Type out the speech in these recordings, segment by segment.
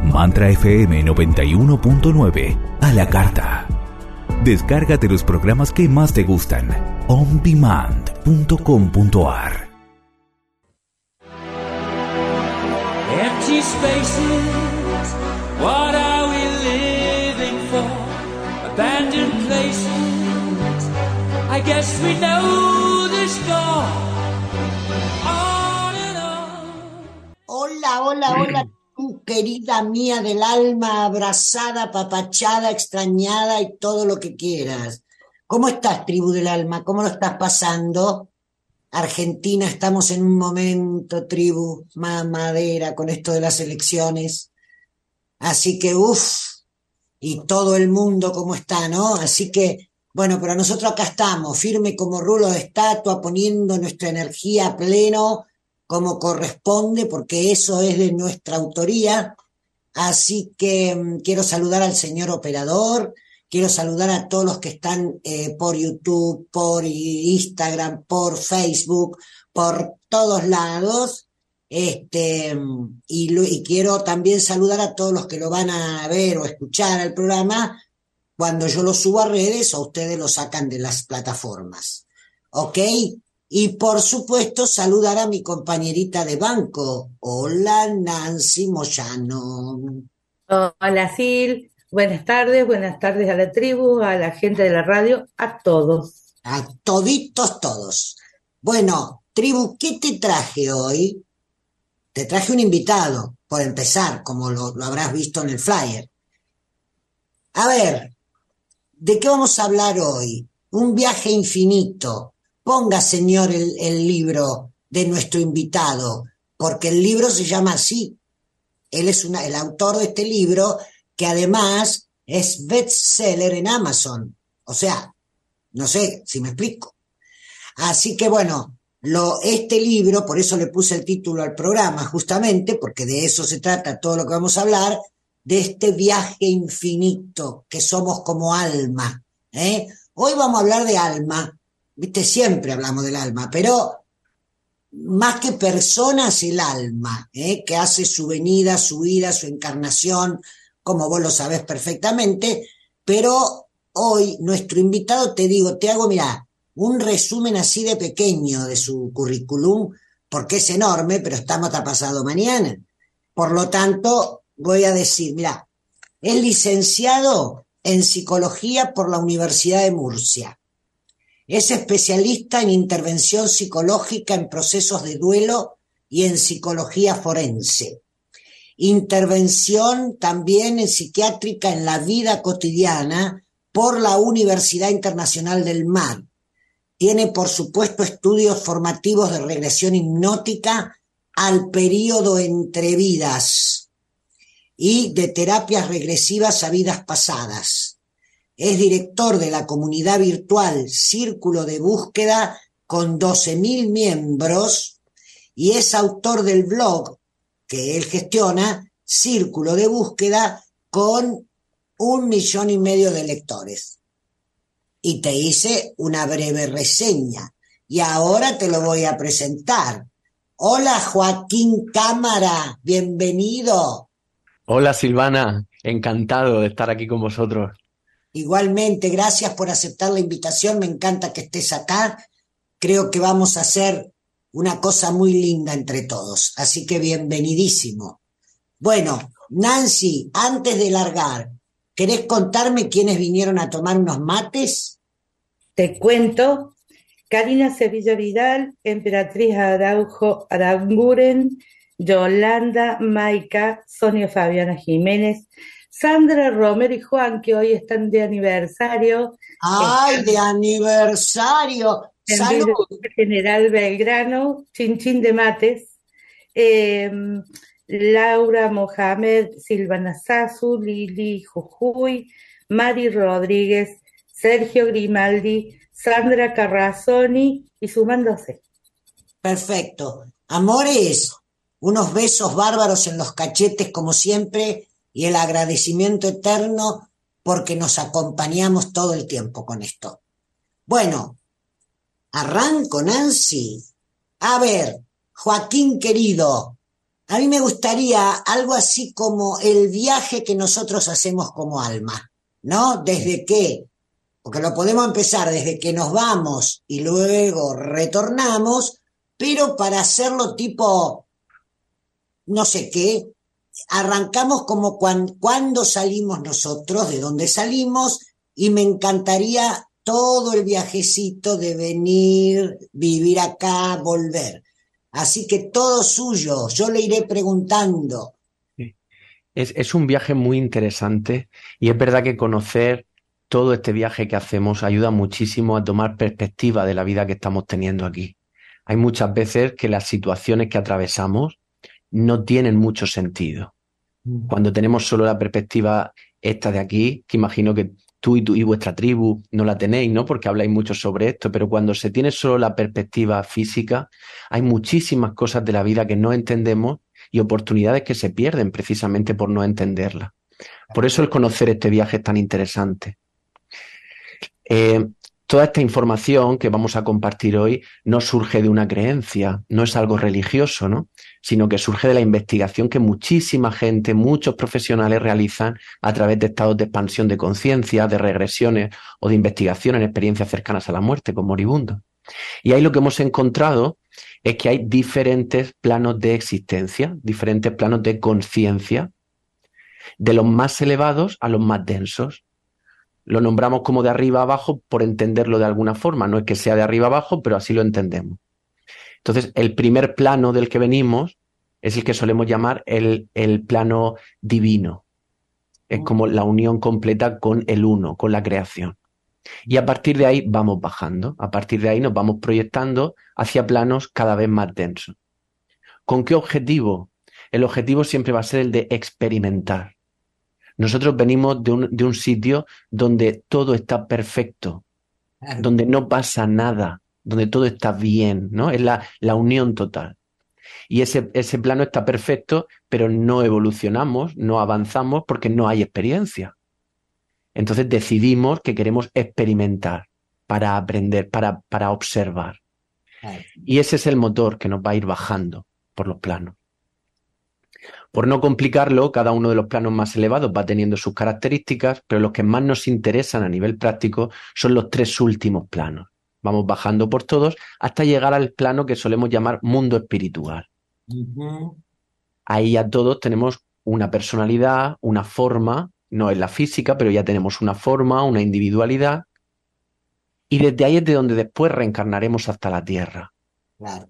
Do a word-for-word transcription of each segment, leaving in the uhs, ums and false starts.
Mantra F M noventa y uno punto nueve a la carta. Descárgate los programas que más te gustan. on demand punto com punto a r. Empty spaces, what are we living for? Abandoned places, I guess we know the score. On and on. Hola, hola, hola, tú querida mía del alma, abrazada, apapachada, extrañada y todo lo que quieras. ¿Cómo estás, tribu del alma? ¿Cómo lo estás pasando? Argentina, estamos en un momento, tribu, mamadera, con esto de las elecciones. Así que, uff, y todo el mundo cómo está, ¿no? Así que, bueno, pero nosotros acá estamos, firme como rulo de estatua, poniendo nuestra energía a pleno, como corresponde, porque eso es de nuestra autoría. Así que um, quiero saludar al señor operador, quiero saludar a todos los que están eh, por YouTube, por Instagram, por Facebook, por todos lados. Este, y, lo, y quiero también saludar a todos los que lo van a ver o escuchar al programa cuando yo lo subo a redes o ustedes lo sacan de las plataformas. ¿Ok? Y por supuesto saludar a mi compañerita de banco. Hola, Nancy Moyano. Hola, Sil. Buenas tardes, buenas tardes a la tribu, a la gente de la radio, a todos. A toditos todos. Bueno, tribu, ¿qué te traje hoy? Te traje un invitado, por empezar, como lo, lo habrás visto en el flyer. A ver, ¿de qué vamos a hablar hoy? Un viaje infinito. Ponga, señor, el, el libro de nuestro invitado, porque el libro se llama así. Él es una, el autor de este libro, que además es bestseller en Amazon. O sea, no sé si me explico. Así que bueno, lo, este libro, por eso le puse el título al programa, justamente, porque de eso se trata todo lo que vamos a hablar, de este viaje infinito que somos como alma. ¿eh? Hoy vamos a hablar de alma. Viste, siempre hablamos del alma, pero más que personas, el alma, ¿eh? que hace su venida, su ida, su encarnación, como vos lo sabés perfectamente, pero hoy nuestro invitado, te digo, te hago, mirá, un resumen así de pequeño de su currículum, porque es enorme, pero estamos hasta pasado mañana. Por lo tanto, voy a decir, mirá, es licenciado en psicología por la Universidad de Murcia. Es especialista en intervención psicológica en procesos de duelo y en psicología forense. Intervención también en psiquiátrica en la vida cotidiana por la Universidad Internacional del Mar. Tiene, por supuesto, estudios formativos de regresión hipnótica al periodo entre vidas y de terapias regresivas a vidas pasadas. Es director de la comunidad virtual Círculo de Búsqueda con doce mil miembros y es autor del blog que él gestiona, Círculo de Búsqueda, con un millón y medio de lectores. Y te hice una breve reseña y ahora te lo voy a presentar. Hola, Joaquín Cámara, bienvenido. Hola, Silvana, encantado de estar aquí con vosotros. Igualmente, gracias por aceptar la invitación, me encanta que estés acá, creo que vamos a hacer una cosa muy linda entre todos, así que bienvenidísimo. Bueno, Nancy, antes de largar, ¿querés contarme quiénes vinieron a tomar unos mates? Te cuento, Karina Sevilla Vidal, Emperatriz Araujo Aranguren, Yolanda Maica, Sonia Fabiana Jiménez, Sandra Romero y Juan, que hoy están de aniversario. ¡Ay, de aniversario! ¡Salud! General Belgrano, chinchín de mates. Eh, Laura Mohamed, Silvana Sasu, Lili Jujuy, Mari Rodríguez, Sergio Grimaldi, Sandra Carrazzoni y sumándose. Perfecto. Amores, unos besos bárbaros en los cachetes como siempre y el agradecimiento eterno porque nos acompañamos todo el tiempo con esto. Bueno, arranco, Nancy. A ver, Joaquín querido, A mí me gustaría algo así como el viaje que nosotros hacemos como alma, ¿no? Desde que, porque lo podemos empezar desde que nos vamos y luego retornamos, pero para hacerlo tipo, no sé qué, arrancamos como cuan, cuando salimos nosotros, de dónde salimos, y me encantaría todo el viajecito de venir, vivir acá, volver. Así que todo suyo, yo le iré preguntando. Sí. Es, es un viaje muy interesante y es verdad que conocer todo este viaje que hacemos ayuda muchísimo a tomar perspectiva de la vida que estamos teniendo aquí. Hay muchas veces que las situaciones que atravesamos no tienen mucho sentido. Cuando tenemos solo la perspectiva esta de aquí, que imagino que tú y, tú y vuestra tribu no la tenéis, ¿no? Porque habláis mucho sobre esto, pero cuando se tiene solo la perspectiva física, hay muchísimas cosas de la vida que no entendemos y oportunidades que se pierden precisamente por no entenderlas. Por eso el conocer este viaje es tan interesante. Eh, toda esta información que vamos a compartir hoy no surge de una creencia, no es algo religioso, ¿no? Sino que surge de la investigación que muchísima gente, muchos profesionales realizan a través de estados de expansión de conciencia, de regresiones o de investigación en experiencias cercanas a la muerte con moribundos. Y ahí lo que hemos encontrado es que hay diferentes planos de existencia, diferentes planos de conciencia, de los más elevados a los más densos. Lo nombramos como de arriba a abajo por entenderlo de alguna forma. No es que sea de arriba a abajo, pero así lo entendemos. Entonces, el primer plano del que venimos es el que solemos llamar el, el plano divino. Es como la unión completa con el uno, con la creación. Y a partir de ahí vamos bajando. A partir de ahí nos vamos proyectando hacia planos cada vez más densos. ¿Con qué objetivo? El objetivo siempre va a ser el de experimentar. Nosotros venimos de un, de un sitio donde todo está perfecto, donde no pasa nada, donde todo está bien, ¿no? Es la, la unión total. Y ese, ese plano está perfecto, pero no evolucionamos, no avanzamos porque no hay experiencia. Entonces decidimos que queremos experimentar para aprender, para, para observar. Y ese es el motor que nos va a ir bajando por los planos. Por no complicarlo, cada uno de los planos más elevados va teniendo sus características, pero los que más nos interesan a nivel práctico son los tres últimos planos. Vamos bajando por todos hasta llegar al plano que solemos llamar mundo espiritual. Uh-huh. Ahí ya todos tenemos una personalidad, una forma, no es la física, pero ya tenemos una forma, una individualidad, y desde ahí es de donde después reencarnaremos hasta la Tierra. Claro.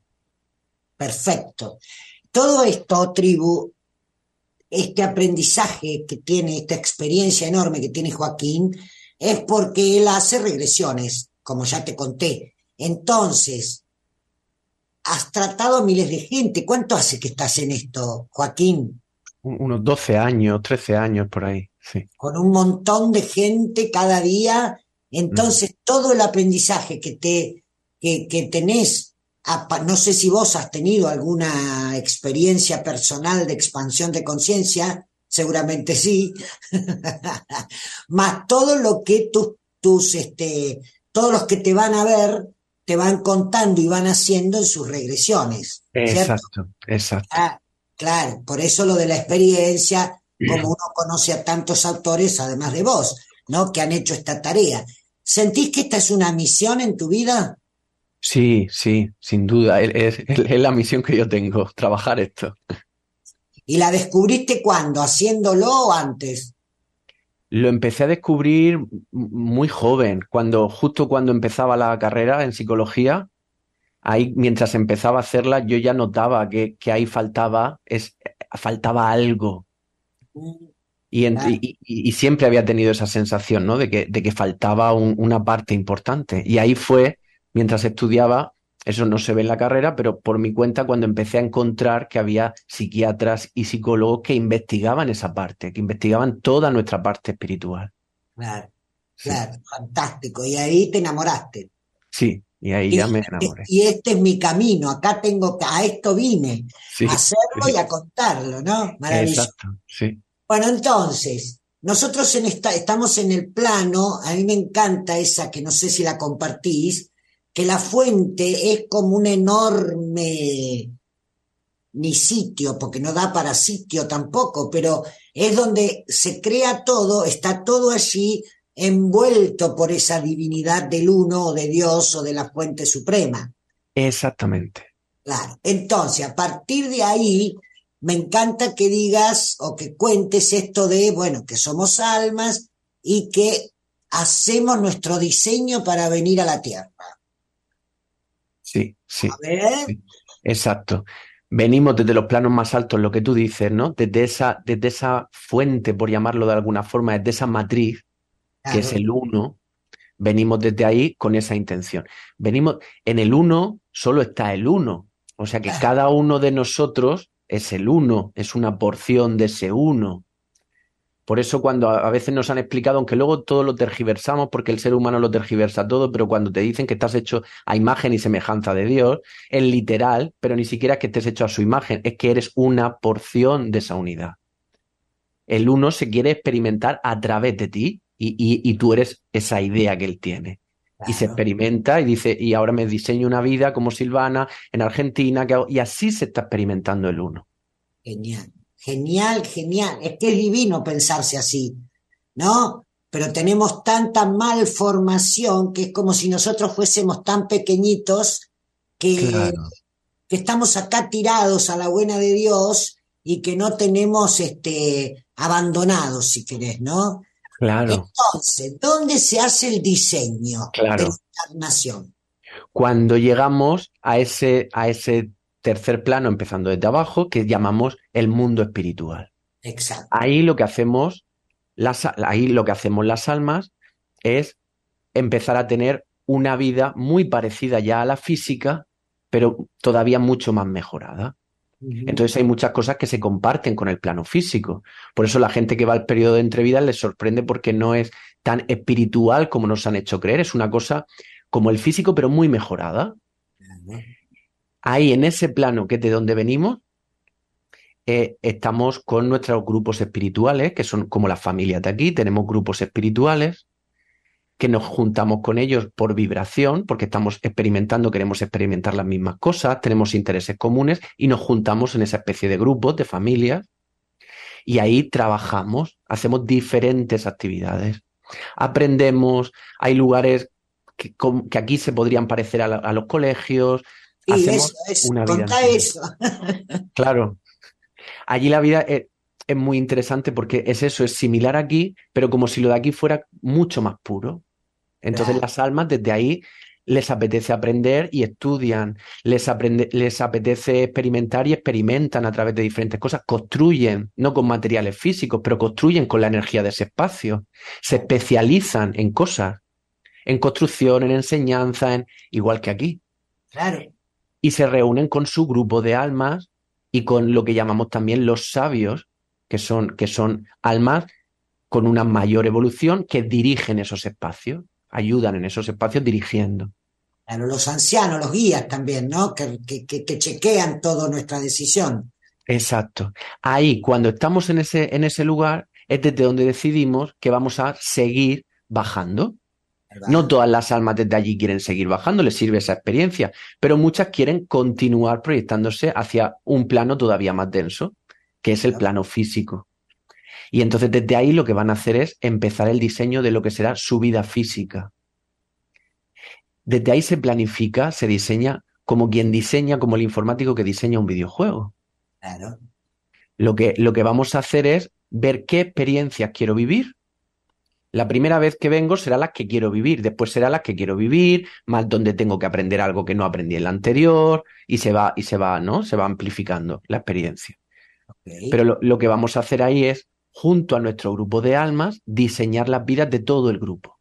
Perfecto. Todo esto, tribu, este aprendizaje que tiene, esta experiencia enorme que tiene Joaquín, es porque él hace regresiones, como ya te conté. Entonces, has tratado a miles de gente. ¿Cuánto hace que estás en esto, Joaquín? Unos doce años, trece años por ahí, sí. Con un montón de gente cada día. Entonces, mm. todo el aprendizaje que, te, que, que tenés, no sé si vos has tenido alguna experiencia personal de expansión de conciencia, seguramente sí, más todo lo que tus, tus, este, todos los que te van a ver, te van contando y van haciendo en sus regresiones. Exacto, ¿cierto? exacto. Ah, claro, por eso lo de la experiencia, como uno conoce a tantos autores, además de vos, ¿no? Que han hecho esta tarea. ¿Sentís que esta es una misión en tu vida? Sí, sí, sin duda. Es, es, es la misión que yo tengo, trabajar esto. ¿Y la descubriste cuándo? ¿Haciéndolo o antes? Lo empecé a descubrir muy joven, cuando, justo cuando empezaba la carrera en psicología. Ahí, mientras empezaba a hacerla, yo ya notaba que, que ahí faltaba, es, faltaba algo. Y, en, y, y, y siempre había tenido esa sensación, ¿no? De que, de que faltaba un, una parte importante. Y ahí fue, mientras estudiaba, eso no se ve en la carrera, pero por mi cuenta cuando empecé a encontrar que había psiquiatras y psicólogos que investigaban esa parte, que investigaban toda nuestra parte espiritual. Claro, sí. Claro, fantástico. Y ahí te enamoraste. Sí, y ahí y ya me este, enamoré. Y este es mi camino, acá tengo que, a esto vine, sí, a hacerlo sí. y a contarlo, ¿no? Maravilloso. Exacto, sí. Bueno, entonces, nosotros en esta, estamos en el plano, a mí me encanta esa que no sé si la compartís, que la fuente es como una enorme ni sitio, porque no da para sitio tampoco, pero es donde se crea todo, está todo allí envuelto por esa divinidad del uno o de Dios o de la fuente suprema. Exactamente. Claro. Entonces, a partir de ahí, me encanta que digas o que cuentes esto de, bueno, que somos almas y que hacemos nuestro diseño para venir a la Tierra. Sí, sí, A ver. sí. Exacto. Venimos desde los planos más altos, lo que tú dices, ¿no? Desde esa, desde esa fuente, por llamarlo de alguna forma, desde esa matriz, que es Claro. el uno, venimos desde ahí con esa intención. Venimos, en el uno solo está el uno, o sea que Claro. cada uno de nosotros es el uno, es una porción de ese uno. Por eso cuando a a veces nos han explicado, aunque luego todo lo tergiversamos, porque el ser humano lo tergiversa todo, pero cuando te dicen que estás hecho a imagen y semejanza de Dios, es literal, pero ni siquiera es que estés hecho a su imagen, es que eres una porción de esa unidad. El uno se quiere experimentar a través de ti y, y, y tú eres esa idea que él tiene. Y se Claro. experimenta y dice, y ahora me diseño una vida como Silvana en Argentina, que hago- y así se está experimentando el uno. Genial, genial, genial. Es que es divino pensarse así, ¿no? Pero tenemos tanta malformación que es como si nosotros fuésemos tan pequeñitos que, Claro, que estamos acá tirados a la buena de Dios y que no tenemos este abandonados, si querés, ¿no? claro, Entonces, ¿dónde se hace el diseño de la claro. encarnación? Cuando llegamos a ese, a ese tercer plano, empezando desde abajo, que llamamos el mundo espiritual. Exacto. Ahí lo que hacemos, las, ahí lo que hacemos las almas es empezar a tener una vida muy parecida ya a la física, pero todavía mucho más mejorada. Ujú. Entonces hay muchas cosas que se comparten con el plano físico. Por eso la gente que va al periodo de entrevida les sorprende porque no es tan espiritual como nos han hecho creer. Es una cosa como el físico, pero muy mejorada. Ahí en ese plano que es de donde venimos, eh, estamos con nuestros grupos espirituales, que son como las familias de aquí. Tenemos grupos espirituales que nos juntamos con ellos por vibración, porque estamos experimentando, queremos experimentar las mismas cosas, tenemos intereses comunes y nos juntamos en esa especie de grupos, de familias, y ahí trabajamos, hacemos diferentes actividades. Aprendemos, hay lugares que, que aquí se podrían parecer a, la, a los colegios, Sí, hacemos eso, eso. una vida Contá entera. eso. Claro, allí la vida es, es muy interesante porque es eso, es similar aquí, pero como si lo de aquí fuera mucho más puro. Entonces Claro. las almas desde ahí les apetece aprender y estudian, les, aprende, les apetece experimentar y experimentan a través de diferentes cosas, construyen, no con materiales físicos, pero construyen con la energía de ese espacio, se especializan en cosas, en construcción, en enseñanza, en, igual que aquí, Claro. y se reúnen con su grupo de almas y con lo que llamamos también los sabios, que son, que son almas con una mayor evolución que dirigen esos espacios, ayudan en esos espacios dirigiendo. Claro, los ancianos, los guías también, ¿no? Que, que, que, que chequean toda nuestra decisión. Exacto. Ahí, cuando estamos en ese, en ese lugar, es desde donde decidimos que vamos a seguir bajando. ¿Verdad? No todas las almas desde allí quieren seguir bajando, les sirve esa experiencia, pero muchas quieren continuar proyectándose hacia un plano todavía más denso, que es el Claro. plano físico. Y entonces desde ahí lo que van a hacer es empezar el diseño de lo que será su vida física. Desde ahí se planifica, se diseña como quien diseña, como el informático que diseña un videojuego. Claro. Lo que, lo que vamos a hacer es ver qué experiencias quiero vivir. La primera vez que vengo será las que quiero vivir, después será las que quiero vivir, más donde tengo que aprender algo que no aprendí en la anterior, y se va, y se va, ¿no? Se va amplificando la experiencia. Okay. Pero lo, lo que vamos a hacer ahí es, junto a nuestro grupo de almas, diseñar las vidas de todo el grupo.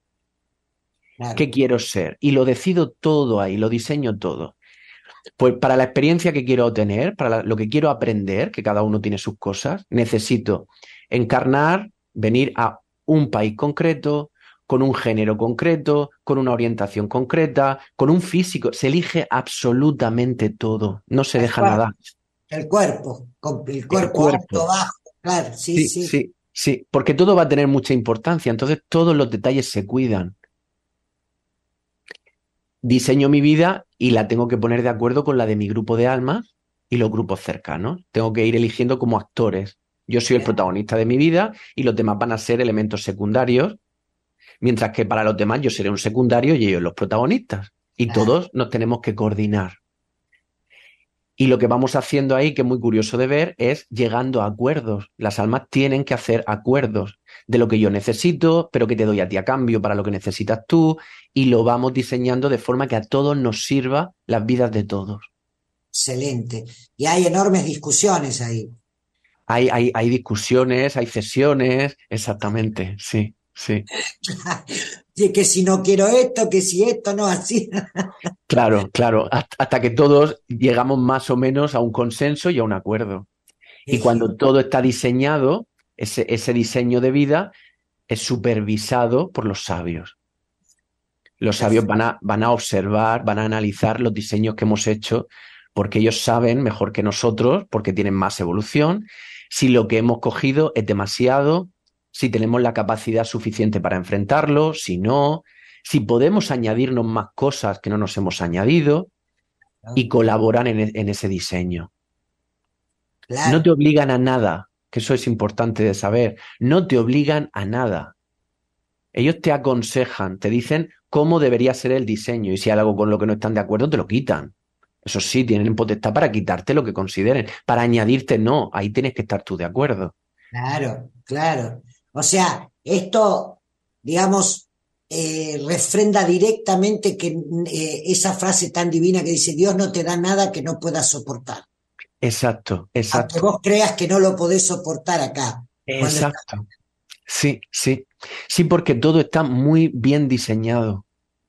Claro. ¿Qué quiero ser? Y lo decido todo ahí, lo diseño todo. Pues para la experiencia que quiero tener, para la, lo que quiero aprender, que cada uno tiene sus cosas, necesito encarnar, venir a un país concreto, con un género concreto, con una orientación concreta, con un físico. Se elige absolutamente todo, no se El deja cuerpo, nada. el cuerpo, con- el El cuerpo alto, cuerpo. bajo, claro, sí, Sí, sí. sí, sí, porque todo va a tener mucha importancia, entonces todos los detalles se cuidan. Diseño mi vida y la tengo que poner de acuerdo con la de mi grupo de almas y los grupos cercanos. Tengo que ir eligiendo como actores. Yo soy el protagonista de mi vida y los demás van a ser elementos secundarios, mientras que para los demás yo seré un secundario y ellos los protagonistas. Y Claro. todos nos tenemos que coordinar. Y lo que vamos haciendo ahí, que es muy curioso de ver, es llegando a acuerdos. Las almas tienen que hacer acuerdos de lo que yo necesito, pero que te doy a ti a cambio para lo que necesitas tú, y lo vamos diseñando de forma que a todos nos sirva las vidas de todos. Excelente. Y hay enormes discusiones ahí. Hay, hay, hay discusiones, hay cesiones, exactamente, sí, sí. Y que si no quiero esto, que si esto no así. Claro, claro, hasta hasta que todos llegamos más o menos a un consenso y a un acuerdo. Y cuando todo está diseñado, ese, ese diseño de vida es supervisado por los sabios. Los sabios van a, van a observar, van a analizar los diseños que hemos hecho, porque ellos saben mejor que nosotros, porque tienen más evolución, si lo que hemos cogido es demasiado, si tenemos la capacidad suficiente para enfrentarlo, si no, si podemos añadirnos más cosas que no nos hemos añadido, y colaboran en, e- en ese diseño. Claro. No te obligan a nada, que eso es importante de saber, no te obligan a nada. Ellos te aconsejan, te dicen cómo debería ser el diseño, y si hay algo con lo que no están de acuerdo, te lo quitan. Eso sí, tienen potestad para quitarte lo que consideren, para añadirte no, ahí tienes que estar tú de acuerdo. Claro, claro. O sea, esto, digamos, eh, refrenda directamente que eh, esa frase tan divina que dice, Dios no te da nada que no puedas soportar. Exacto, Aunque exacto, vos creas que no lo podés soportar acá. Cuando está- exacto. Sí, sí, sí, porque todo está muy bien diseñado.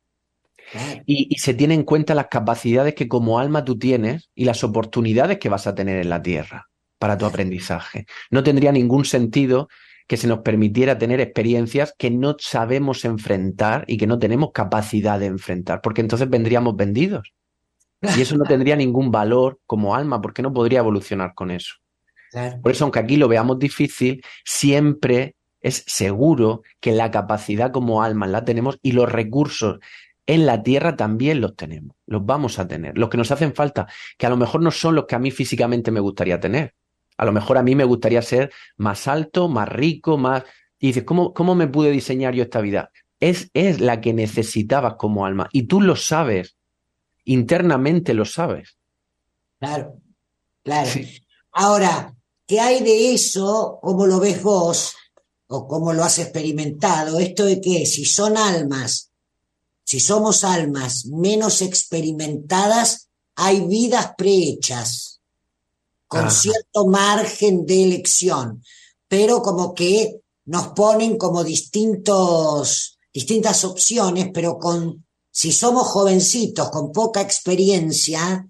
Claro, Y, y se tiene en cuenta las capacidades que como alma tú tienes y las oportunidades que vas a tener en la Tierra para tu aprendizaje. No tendría ningún sentido que se nos permitiera tener experiencias que no sabemos enfrentar y que no tenemos capacidad de enfrentar, porque entonces vendríamos vendidos. Y eso no tendría ningún valor como alma, porque no podría evolucionar con eso. claro. Por eso, aunque aquí lo veamos difícil, siempre es seguro que la capacidad como alma la tenemos y los recursos en la Tierra también los tenemos, los vamos a tener. Los que nos hacen falta, que a lo mejor no son los que a mí físicamente me gustaría tener. A lo mejor a mí me gustaría ser más alto, más rico, más... Y dices, ¿cómo, cómo me pude diseñar yo esta vida? Es, es la que necesitabas como alma. Y tú lo sabes, internamente lo sabes. Claro, claro. Sí. Ahora, ¿qué hay de eso? ¿Cómo lo ves vos? ¿O cómo lo has experimentado? Esto de que si son almas, si somos almas menos experimentadas, hay vidas prehechas, con Ah, cierto margen de elección, pero como que nos ponen como distintos, distintas opciones, pero con, si somos jovencitos, con poca experiencia,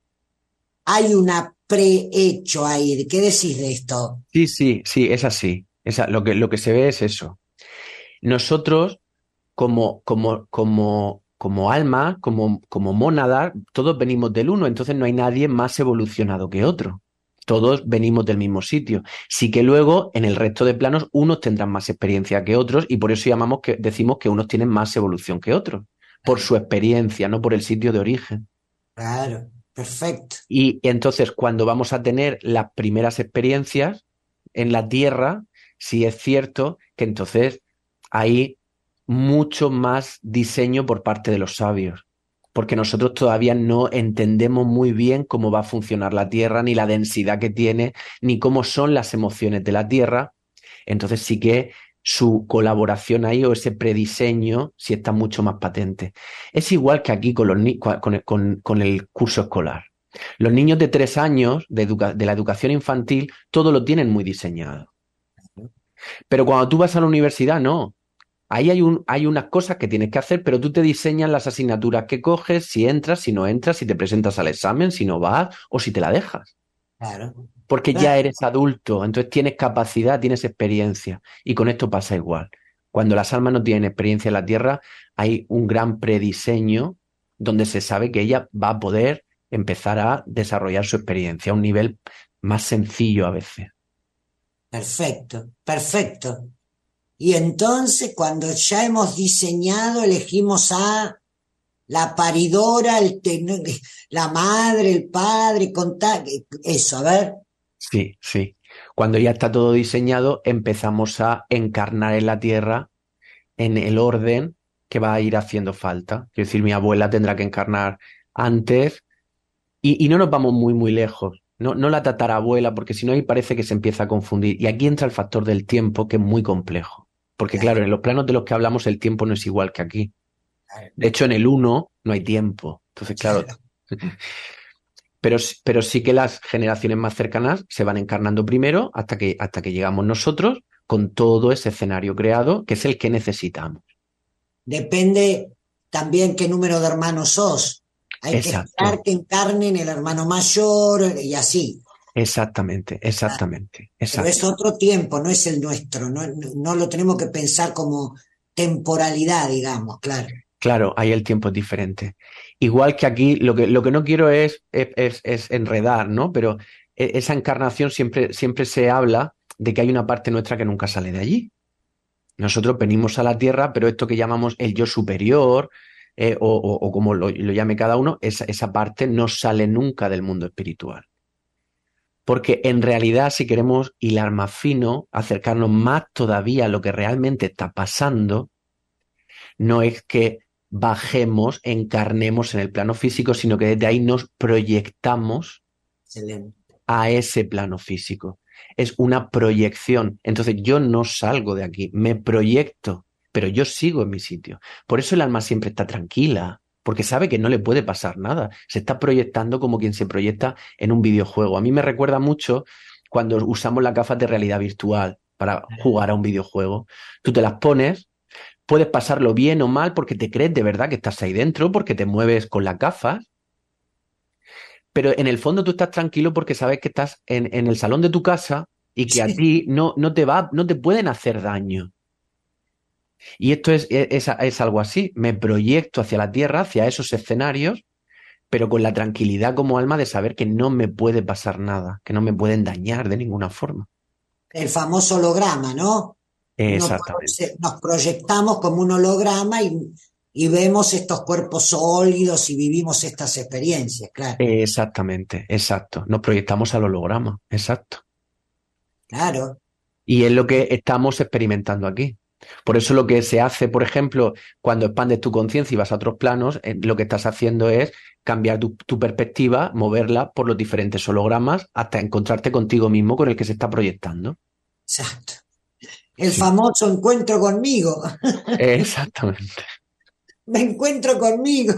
hay una prehecho ahí. ¿Qué decís de esto? sí, sí, sí, es así. Esa- lo que, lo que se ve es eso. Nosotros, como, como, como, como alma, como, como mónada, todos venimos del uno, entonces no hay nadie más evolucionado que otro. Todos venimos del mismo sitio. Sí que luego, en el resto de planos, unos tendrán más experiencia que otros, y por eso llamamos que, decimos que unos tienen más evolución que otros, por su experiencia, no por el sitio de origen. Claro, perfecto. Y entonces, cuando vamos a tener las primeras experiencias en la Tierra, sí es cierto que entonces hay mucho más diseño por parte de los sabios, porque nosotros todavía no entendemos muy bien cómo va a funcionar la Tierra, ni la densidad que tiene, ni cómo son las emociones de la Tierra. Entonces sí que su colaboración ahí o ese prediseño sí está mucho más patente. Es igual que aquí con, los ni- con, el, con, con el curso escolar. Los niños de tres años de, educa de la educación infantil todo lo tienen muy diseñado. Pero cuando tú vas a la universidad, no. Ahí hay, un, hay unas cosas que tienes que hacer, pero tú te diseñas las asignaturas que coges, si entras, si no entras, si te presentas al examen, si no vas o si te la dejas. Claro. Porque Claro. ya eres adulto, entonces tienes capacidad, tienes experiencia. Y con esto pasa igual. Cuando las almas no tienen experiencia en la Tierra, hay un gran prediseño donde se sabe que ella va a poder empezar a desarrollar su experiencia a un nivel más sencillo a veces. Perfecto, perfecto. Y entonces, cuando ya hemos diseñado, elegimos a la paridora, el ten- la madre, el padre, contar, eso, a ver. Sí, sí. Cuando ya está todo diseñado, empezamos a encarnar en la tierra en el orden que va a ir haciendo falta. Quiero decir, mi abuela tendrá que encarnar antes y, y no nos vamos muy, muy lejos. No, no la tatarabuela, porque si no ahí parece que se empieza a confundir. Y aquí entra el factor del tiempo, que es muy complejo. Porque Claro, claro, en los planos de los que hablamos el tiempo no es igual que aquí. claro, De hecho, en el uno no hay tiempo. Entonces, claro, claro. pero, s- pero sí que las generaciones más cercanas se van encarnando primero hasta que, hasta que llegamos nosotros con todo ese escenario creado, que es el que necesitamos. Depende también qué número de hermanos sos. Hay que esperar Exacto, que encarnen el hermano mayor y así. exactamente, exactamente, Pero es exacto. otro tiempo, no es el nuestro. No, no, no lo tenemos que pensar como temporalidad, digamos, claro. Claro, ahí el tiempo es diferente. Igual que aquí, lo que, lo que no quiero es, es, es- es enredar, ¿no? Pero e- esa encarnación siempre, siempre se habla de que hay una parte nuestra que nunca sale de allí. Nosotros venimos a la Tierra, pero esto que llamamos el yo superior, eh, o, o- o como lo, lo llame cada uno, esa, esa parte no sale nunca del mundo espiritual. Porque en realidad, si queremos hilar más fino, acercarnos más todavía a lo que realmente está pasando, no es que bajemos, encarnemos en el plano físico, sino que desde ahí nos proyectamos Excelente. a ese plano físico. Es una proyección. Entonces yo no salgo de aquí, me proyecto, pero yo sigo en mi sitio. Por eso el alma siempre está tranquila, porque sabe que no le puede pasar nada. Se está proyectando como quien se proyecta en un videojuego. A mí me recuerda mucho cuando usamos las gafas de realidad virtual para jugar a un videojuego. Tú te las pones, puedes pasarlo bien o mal porque te crees de verdad que estás ahí dentro, porque te mueves con las gafas, pero en el fondo tú estás tranquilo porque sabes que estás en, en el salón de tu casa y que a Sí, ti no, no te va, no te pueden hacer daño. Y esto es, es, es algo así. Me proyecto hacia la tierra, hacia esos escenarios, pero con la tranquilidad como alma de saber que no me puede pasar nada, que no me pueden dañar de ninguna forma. el famoso holograma, ¿no? Uno Exactamente. proye- nos proyectamos como un holograma y, y vemos estos cuerpos sólidos y vivimos estas experiencias, claro, Exactamente, exacto. Nos proyectamos al holograma, exacto. claro. Y es lo que estamos experimentando aquí. Por eso lo que se hace, por ejemplo, cuando expandes tu conciencia y vas a otros planos, eh, lo que estás haciendo es cambiar tu, tu perspectiva, moverla por los diferentes hologramas hasta encontrarte contigo mismo con el que se está proyectando. Exacto. El Sí, famoso encuentro conmigo. exactamente. Me encuentro conmigo.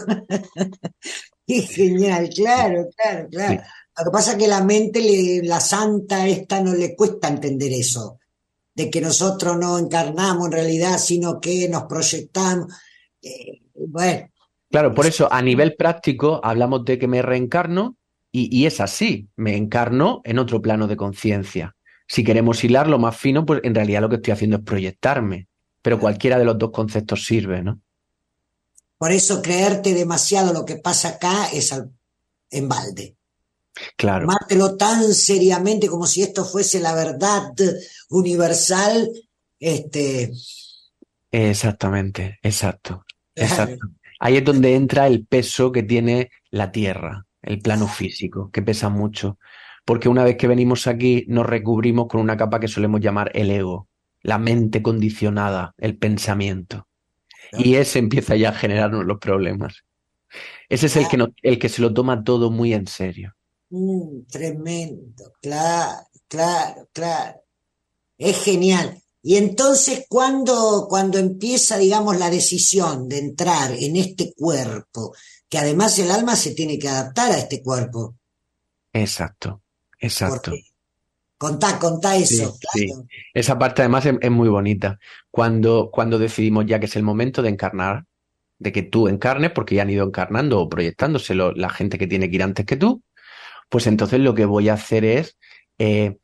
Qué genial, Sí, claro, claro, claro. sí. Lo que pasa es que la mente, le- la santa esta, no le cuesta entender eso, de que nosotros no encarnamos en realidad, sino que nos proyectamos. Eh, bueno, Claro, por es- eso a nivel práctico hablamos de que me reencarno y, y es así, me encarno en otro plano de conciencia. Si queremos hilarlo más fino, pues en realidad lo que estoy haciendo es proyectarme, pero cualquiera de los dos conceptos sirve, ¿no? por eso creerte demasiado lo que pasa acá es al- en balde. Claro, Tomártelo tan seriamente como si esto fuese la verdad universal, este, exactamente, exacto, claro, exacto. Ahí es donde entra el peso que tiene la Tierra, el plano físico, que pesa mucho, porque una vez que venimos aquí nos recubrimos con una capa que solemos llamar el ego, la mente condicionada, el pensamiento. ¿no? Y ese empieza ya a generarnos los problemas. Ese es el que, no- el que se lo toma todo muy en serio. Mm, tremendo, claro, claro, claro. Es genial. Y entonces, cuando, cuando empieza, digamos, la decisión de entrar en este cuerpo, que además el alma se tiene que adaptar a este cuerpo, Exacto, porque exacto. contá, contá Sí, eso, sí. claro. Esa parte además es, es muy bonita. Cuando, cuando decidimos ya que es el momento de encarnar, de que tú encarnes, porque ya han ido encarnando o proyectándoselo la gente que tiene que ir antes que tú, pues entonces lo que voy a hacer es eh,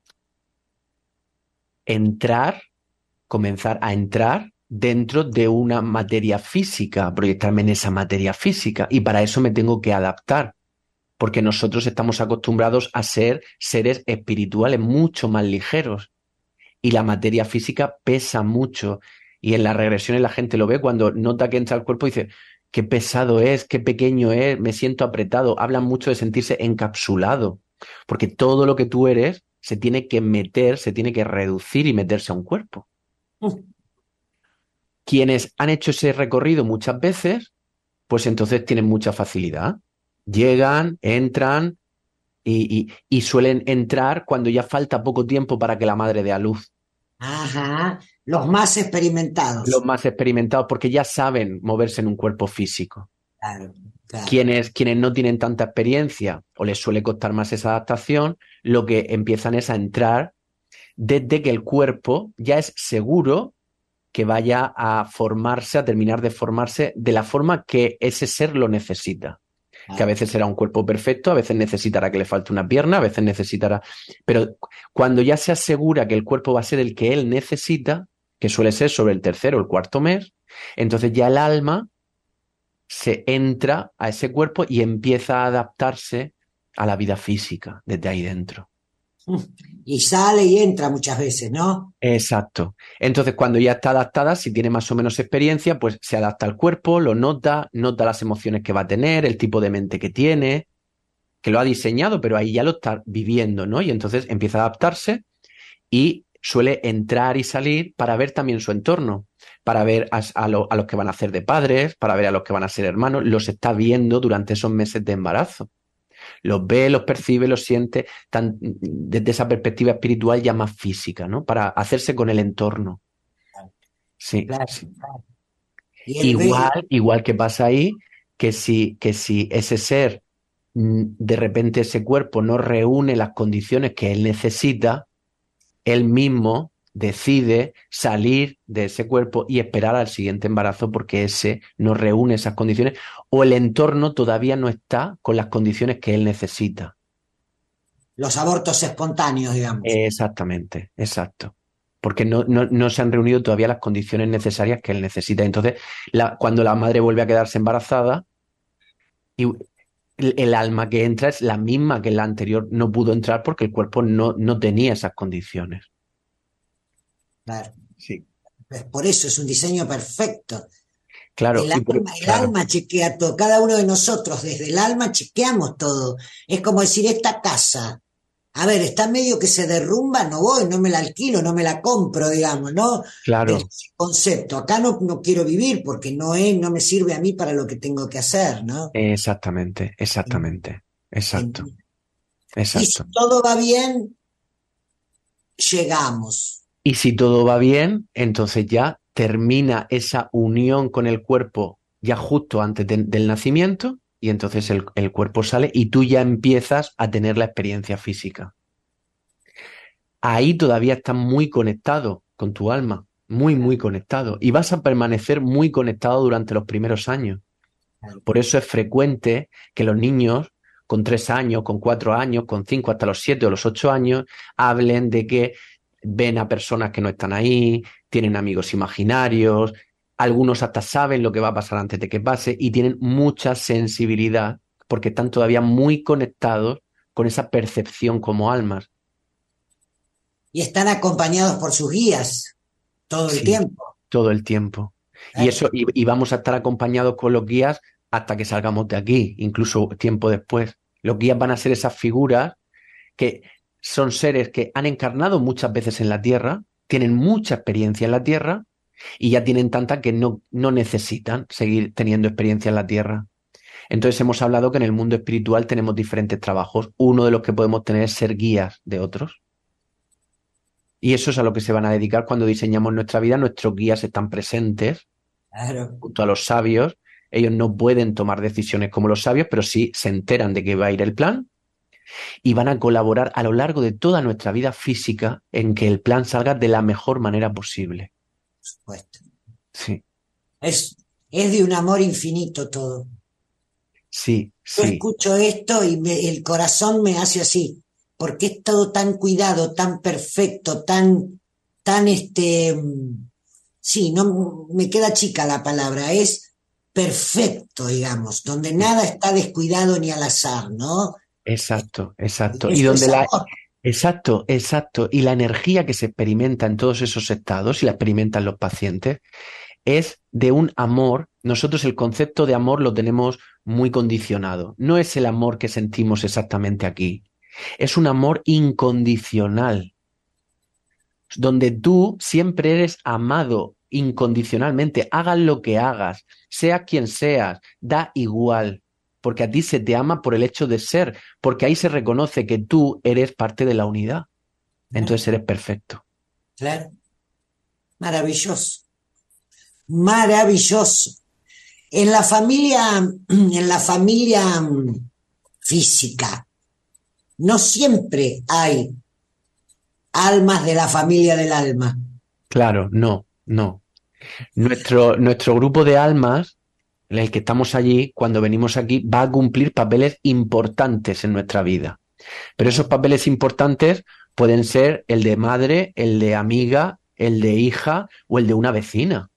entrar, comenzar a entrar dentro de una materia física, proyectarme en esa materia física. Y para eso me tengo que adaptar, porque nosotros estamos acostumbrados a ser seres espirituales mucho más ligeros. Y la materia física pesa mucho. Y en las regresiones la gente lo ve cuando nota que entra al cuerpo y dice, qué pesado es, qué pequeño es, me siento apretado. Hablan mucho de sentirse encapsulado, porque todo lo que tú eres se tiene que meter, se tiene que reducir y meterse a un cuerpo. Quienes han hecho ese recorrido muchas veces, pues entonces tienen mucha facilidad. Llegan, entran y, y, y suelen entrar cuando ya falta poco tiempo para que la madre dé a luz. Ajá, los más Los experimentados. más experimentados porque ya saben moverse en un cuerpo físico. Claro, claro. Quienes, quienes no tienen tanta experiencia o les suele costar más esa adaptación, lo que empiezan es a entrar desde que el cuerpo ya es seguro que vaya a formarse, a terminar de formarse de la forma que ese ser lo necesita. Que a veces será un cuerpo perfecto, a veces necesitará que le falte una pierna, a veces necesitará... Pero cuando ya se asegura que el cuerpo va a ser el que él necesita, que suele ser sobre el tercer o el cuarto mes, entonces ya el alma se entra a ese cuerpo y empieza a adaptarse a la vida física desde ahí dentro. Y sale y entra muchas veces, ¿no? Exacto. Entonces, cuando ya está adaptada, si tiene más o menos experiencia, pues se adapta al cuerpo, lo nota, nota las emociones que va a tener, el tipo de mente que tiene, que lo ha diseñado, pero ahí ya lo está viviendo, ¿no? Y entonces empieza a adaptarse y suele entrar y salir para ver también su entorno, para ver a, a, lo, a los que van a hacer de padres, para ver a los que van a ser hermanos, los está viendo durante esos meses de embarazo. Los ve, los percibe, los siente tan, desde esa perspectiva espiritual ya más física, ¿no? Para hacerse con el entorno. Sí, Claro, sí. claro. Y él Igual, ve, igual que pasa ahí, que si, que si ese ser, mm, de repente ese cuerpo no reúne las condiciones que él necesita, él mismo decide salir de ese cuerpo y esperar al siguiente embarazo porque ese no reúne esas condiciones o el entorno todavía no está con las condiciones que él necesita. los abortos espontáneos, digamos. Exactamente, exacto. Porque no, no, no se han reunido todavía las condiciones necesarias que él necesita. Entonces, la, cuando la madre vuelve a quedarse embarazada, y el, el alma que entra es la misma que la anterior no pudo entrar porque el cuerpo no, no tenía esas condiciones. Claro. Sí. Pues por eso es un diseño perfecto. Claro, El y por- alma, el claro, alma chequea todo, cada uno de nosotros, desde el alma chequeamos todo. Es como decir, esta casa, a ver, está medio que se derrumba, no voy, no me la alquilo, no me la compro, digamos, ¿no? claro, Es ese concepto. Acá no, no quiero vivir porque no es, no me sirve a mí para lo que tengo que hacer, ¿no? exactamente, exactamente, exacto, Y si exacto. todo va bien, llegamos. Y si todo va bien, entonces ya termina esa unión con el cuerpo ya justo antes de- del nacimiento y entonces el, el cuerpo sale y tú ya empiezas a tener la experiencia física. Ahí todavía estás muy conectado con tu alma, muy, muy conectado y vas a permanecer muy conectado durante los primeros años. Por eso es frecuente que los niños con tres años, con cuatro años, con cinco, hasta los siete o los ocho años, hablen de que ven a personas que no están ahí, tienen amigos imaginarios, algunos hasta saben lo que va a pasar antes de que pase y tienen mucha sensibilidad porque están todavía muy conectados con esa percepción como almas. Y están acompañados por sus guías todo el Sí, tiempo. todo el tiempo. Y Claro. eso, y, y vamos a estar acompañados con los guías hasta que salgamos de aquí, incluso tiempo después. Los guías van a ser esas figuras que son seres que han encarnado muchas veces en la Tierra, tienen mucha experiencia en la Tierra y ya tienen tanta que no, no necesitan seguir teniendo experiencia en la Tierra. Entonces hemos hablado que en el mundo espiritual tenemos diferentes trabajos. Uno de los que podemos tener es ser guías de otros. Y eso es a lo que se van a dedicar cuando diseñamos nuestra vida. Nuestros guías están presentes Claro. junto a los sabios. Ellos no pueden tomar decisiones como los sabios, pero sí se enteran de que va a ir el plan y van a colaborar a lo largo de toda nuestra vida física en que el plan salga de la mejor manera posible. Por supuesto. Sí, Es, es de un amor infinito todo. sí, Yo sí, escucho esto y me- el corazón me hace así, porque es todo tan cuidado, tan perfecto, tan, tan este, mm, sí, no me queda chica la palabra, es perfecto, digamos, donde nada está descuidado ni al azar, ¿no? exacto, exacto. Y Eso donde es la, amor. exacto, exacto. Y la energía que se experimenta en todos esos estados, y la experimentan los pacientes, es de un amor. Nosotros el concepto de amor lo tenemos muy condicionado. No es el amor que sentimos exactamente aquí. Es un amor incondicional, donde tú siempre eres amado incondicionalmente, hagas lo que hagas, seas quien seas, da igual, porque a ti se te ama por el hecho de ser, porque ahí se reconoce que tú eres parte de la unidad. Entonces eres perfecto. Claro. Maravilloso. Maravilloso. En la familia, en la familia física, no siempre hay almas de la familia del alma. Claro, no, no. Nuestro, nuestro grupo de almas, en el que estamos allí, cuando venimos aquí, va a cumplir papeles importantes en nuestra vida. Pero esos papeles importantes pueden ser el de madre, el de amiga, el de hija o el de una vecina.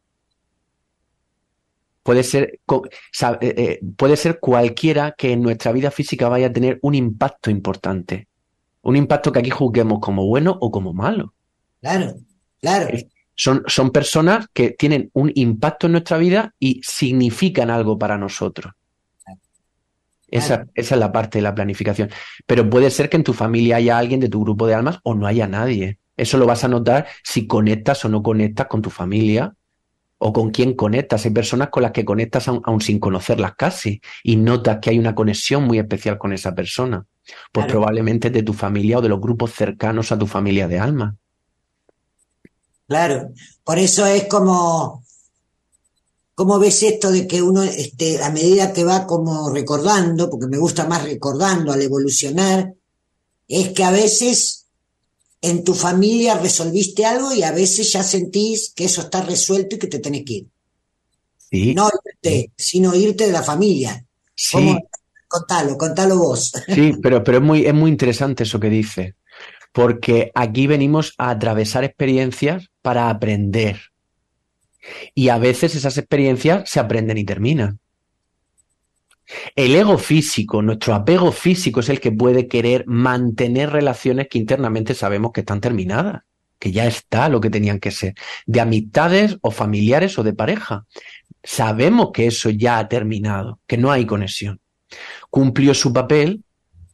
Puede ser, puede ser cualquiera que en nuestra vida física vaya a tener un impacto importante. Un impacto que aquí juzguemos como bueno o como malo. Claro, claro. Son, son personas que tienen un impacto en nuestra vida y significan algo para nosotros. Esa, esa es la parte de la planificación. Pero puede ser que en tu familia haya alguien de tu grupo de almas o no haya nadie. Eso lo vas a notar si conectas o no conectas con tu familia o con quién conectas. Hay personas con las que conectas aun, aun sin conocerlas casi y notas que hay una conexión muy especial con esa persona. Pues claro, probablemente de tu familia o de los grupos cercanos a tu familia de alma. Claro, por eso es como, ¿cómo ves esto de que uno, este, a medida que va como recordando, porque me gusta más recordando al evolucionar, es que a veces en tu familia resolviste algo y a veces ya sentís que eso está resuelto y que te tenés que ir. Sí. No irte, sino irte de la familia. Sí. ¿Cómo? Contalo, contalo vos. Sí, pero, pero es muy, es muy interesante eso que dices, porque aquí venimos a atravesar experiencias para aprender. Y a veces esas experiencias se aprenden y terminan. El ego físico, nuestro apego físico es el que puede querer mantener relaciones que internamente sabemos que están terminadas, que ya está lo que tenían que ser, de amistades o familiares o de pareja. Sabemos que eso ya ha terminado, que no hay conexión. Cumplió su papel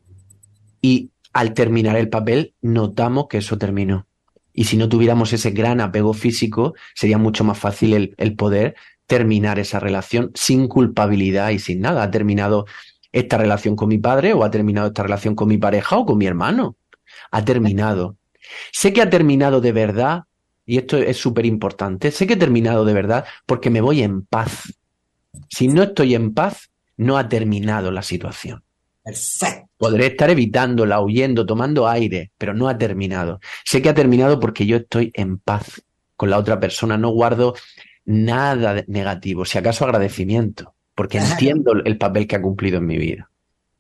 y al terminar el papel notamos que eso terminó. Y si no tuviéramos ese gran apego físico, sería mucho más fácil el, el poder terminar esa relación sin culpabilidad y sin nada. Ha terminado esta relación con mi padre o ha terminado esta relación con mi pareja o con mi hermano. Ha terminado. Sé que ha terminado de verdad, y esto es súper importante, sé que ha terminado de verdad porque me voy en paz. Si no estoy en paz, no ha terminado la situación. Perfecto. Podré estar evitándola, huyendo, tomando aire, pero no ha terminado. Sé que ha terminado porque yo estoy en paz con la otra persona, no guardo nada negativo, si acaso agradecimiento, porque claro, entiendo el papel que ha cumplido en mi vida.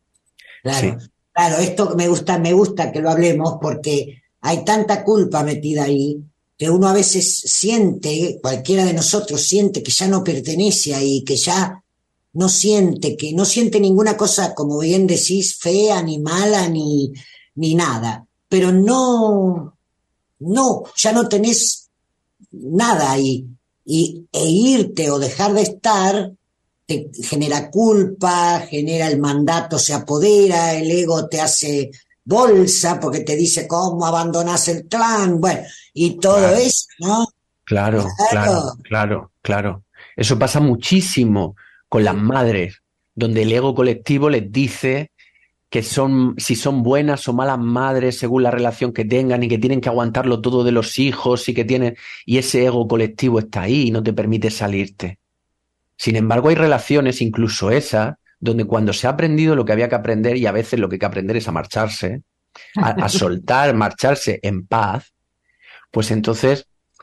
Claro, sí. Claro, esto me gusta, me gusta que lo hablemos porque hay tanta culpa metida ahí que uno a veces siente, cualquiera de nosotros siente que ya no pertenece ahí, que ya no siente, que no siente ninguna cosa, como bien decís, fea, ni mala, ni, ni nada. Pero no, no, ya no tenés nada ahí. Y, e irte o dejar de estar te genera culpa, genera el mandato, se apodera, el ego te hace bolsa porque te dice cómo abandonás el clan, bueno, y todo claro, eso, ¿no? Claro, claro, claro, claro, claro. Eso pasa muchísimo con las madres, donde el ego colectivo les dice que son, si son buenas o malas madres según la relación que tengan y que tienen que aguantarlo todo de los hijos y que tienen, y ese ego colectivo está ahí y no te permite salirte. Sin embargo, hay relaciones, incluso esas, donde cuando se ha aprendido lo que había que aprender, y a veces lo que hay que aprender es a marcharse, a, a soltar, marcharse en paz, pues entonces,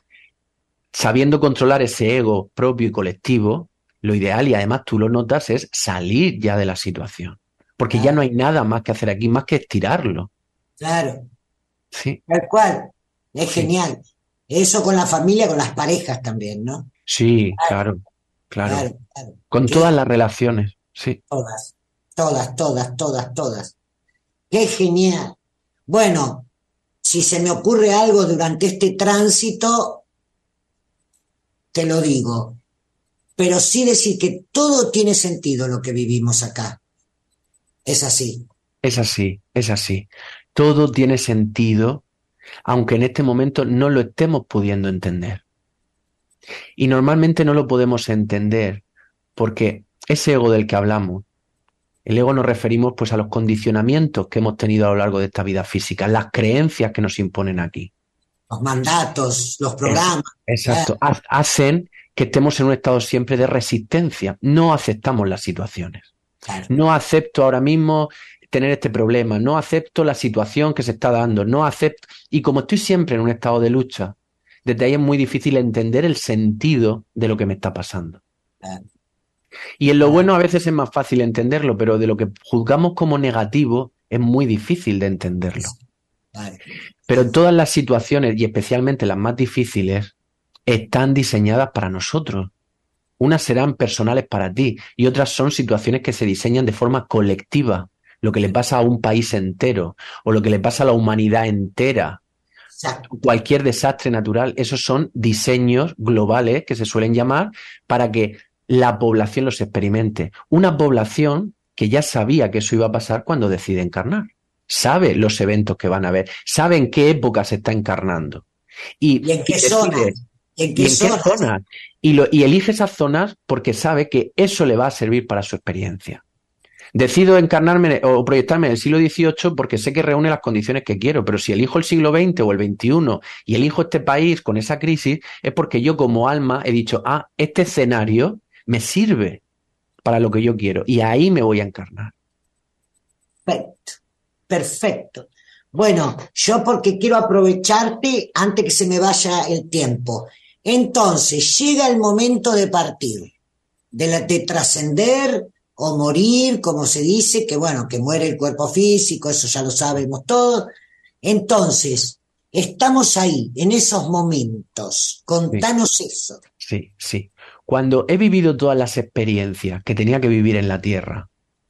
sabiendo controlar ese ego propio y colectivo, lo ideal, y además tú lo notas, es salir ya de la situación. Porque claro, ya no hay nada más que hacer aquí, más que estirarlo. Claro. Sí. Tal cual. Es sí. genial. Eso con la familia, con las parejas también, ¿no? Sí, claro, claro. claro, claro. Con ¿Qué? Todas las relaciones, sí. Todas, todas, todas, todas, todas. Qué genial. Bueno, si se me ocurre algo durante este tránsito, te lo digo. pero sí decir que todo tiene sentido lo que vivimos acá. Es así. Es así, es así. Todo tiene sentido, aunque en este momento no lo estemos pudiendo entender. Y normalmente no lo podemos entender porque ese ego del que hablamos, el ego nos referimos pues a los condicionamientos que hemos tenido a lo largo de esta vida física, las creencias que nos imponen aquí. Los mandatos, los programas. Es, exacto, ha- hacen que estemos en un estado siempre de resistencia. No aceptamos las situaciones. Claro. No acepto ahora mismo tener este problema, no acepto la situación que se está dando, no acepto... Y como estoy siempre en un estado de lucha, desde ahí es muy difícil entender el sentido de lo que me está pasando. Claro. Y en lo bueno a veces es más fácil entenderlo, pero de lo que juzgamos como negativo es muy difícil de entenderlo. Claro. Pero todas las situaciones, y especialmente las más difíciles, están diseñadas para nosotros. Unas serán personales para ti y otras son situaciones que se diseñan de forma colectiva. Lo que le pasa a un país entero o lo que le pasa a la humanidad entera. Exacto. Cualquier desastre natural, esos son diseños globales que se suelen llamar para que la población los experimente. Una población que ya sabía que eso iba a pasar cuando decide encarnar. Sabe los eventos que van a haber, sabe en qué época se está encarnando. Y, ¿Y en qué y decide- zonas? ¿Y en qué ¿Y en qué zonas? zonas? Y, lo, y elige esas zonas porque sabe que eso le va a servir para su experiencia. Decido encarnarme o proyectarme en el siglo dieciocho porque sé que reúne las condiciones que quiero, pero si elijo el siglo veinte o el veintiuno y elijo este país con esa crisis, es porque yo como alma he dicho, ah, este escenario me sirve para lo que yo quiero y ahí me voy a encarnar. Perfecto, perfecto. Bueno, yo porque quiero aprovecharte antes que se me vaya el tiempo. Entonces, llega el momento de partir, de, la- de trascender o morir, como se dice, que bueno, que muere el cuerpo físico, eso ya lo sabemos todos. Entonces, estamos ahí, en esos momentos. Contanos eso. Sí, sí. Cuando he vivido todas las experiencias que tenía que vivir en la Tierra,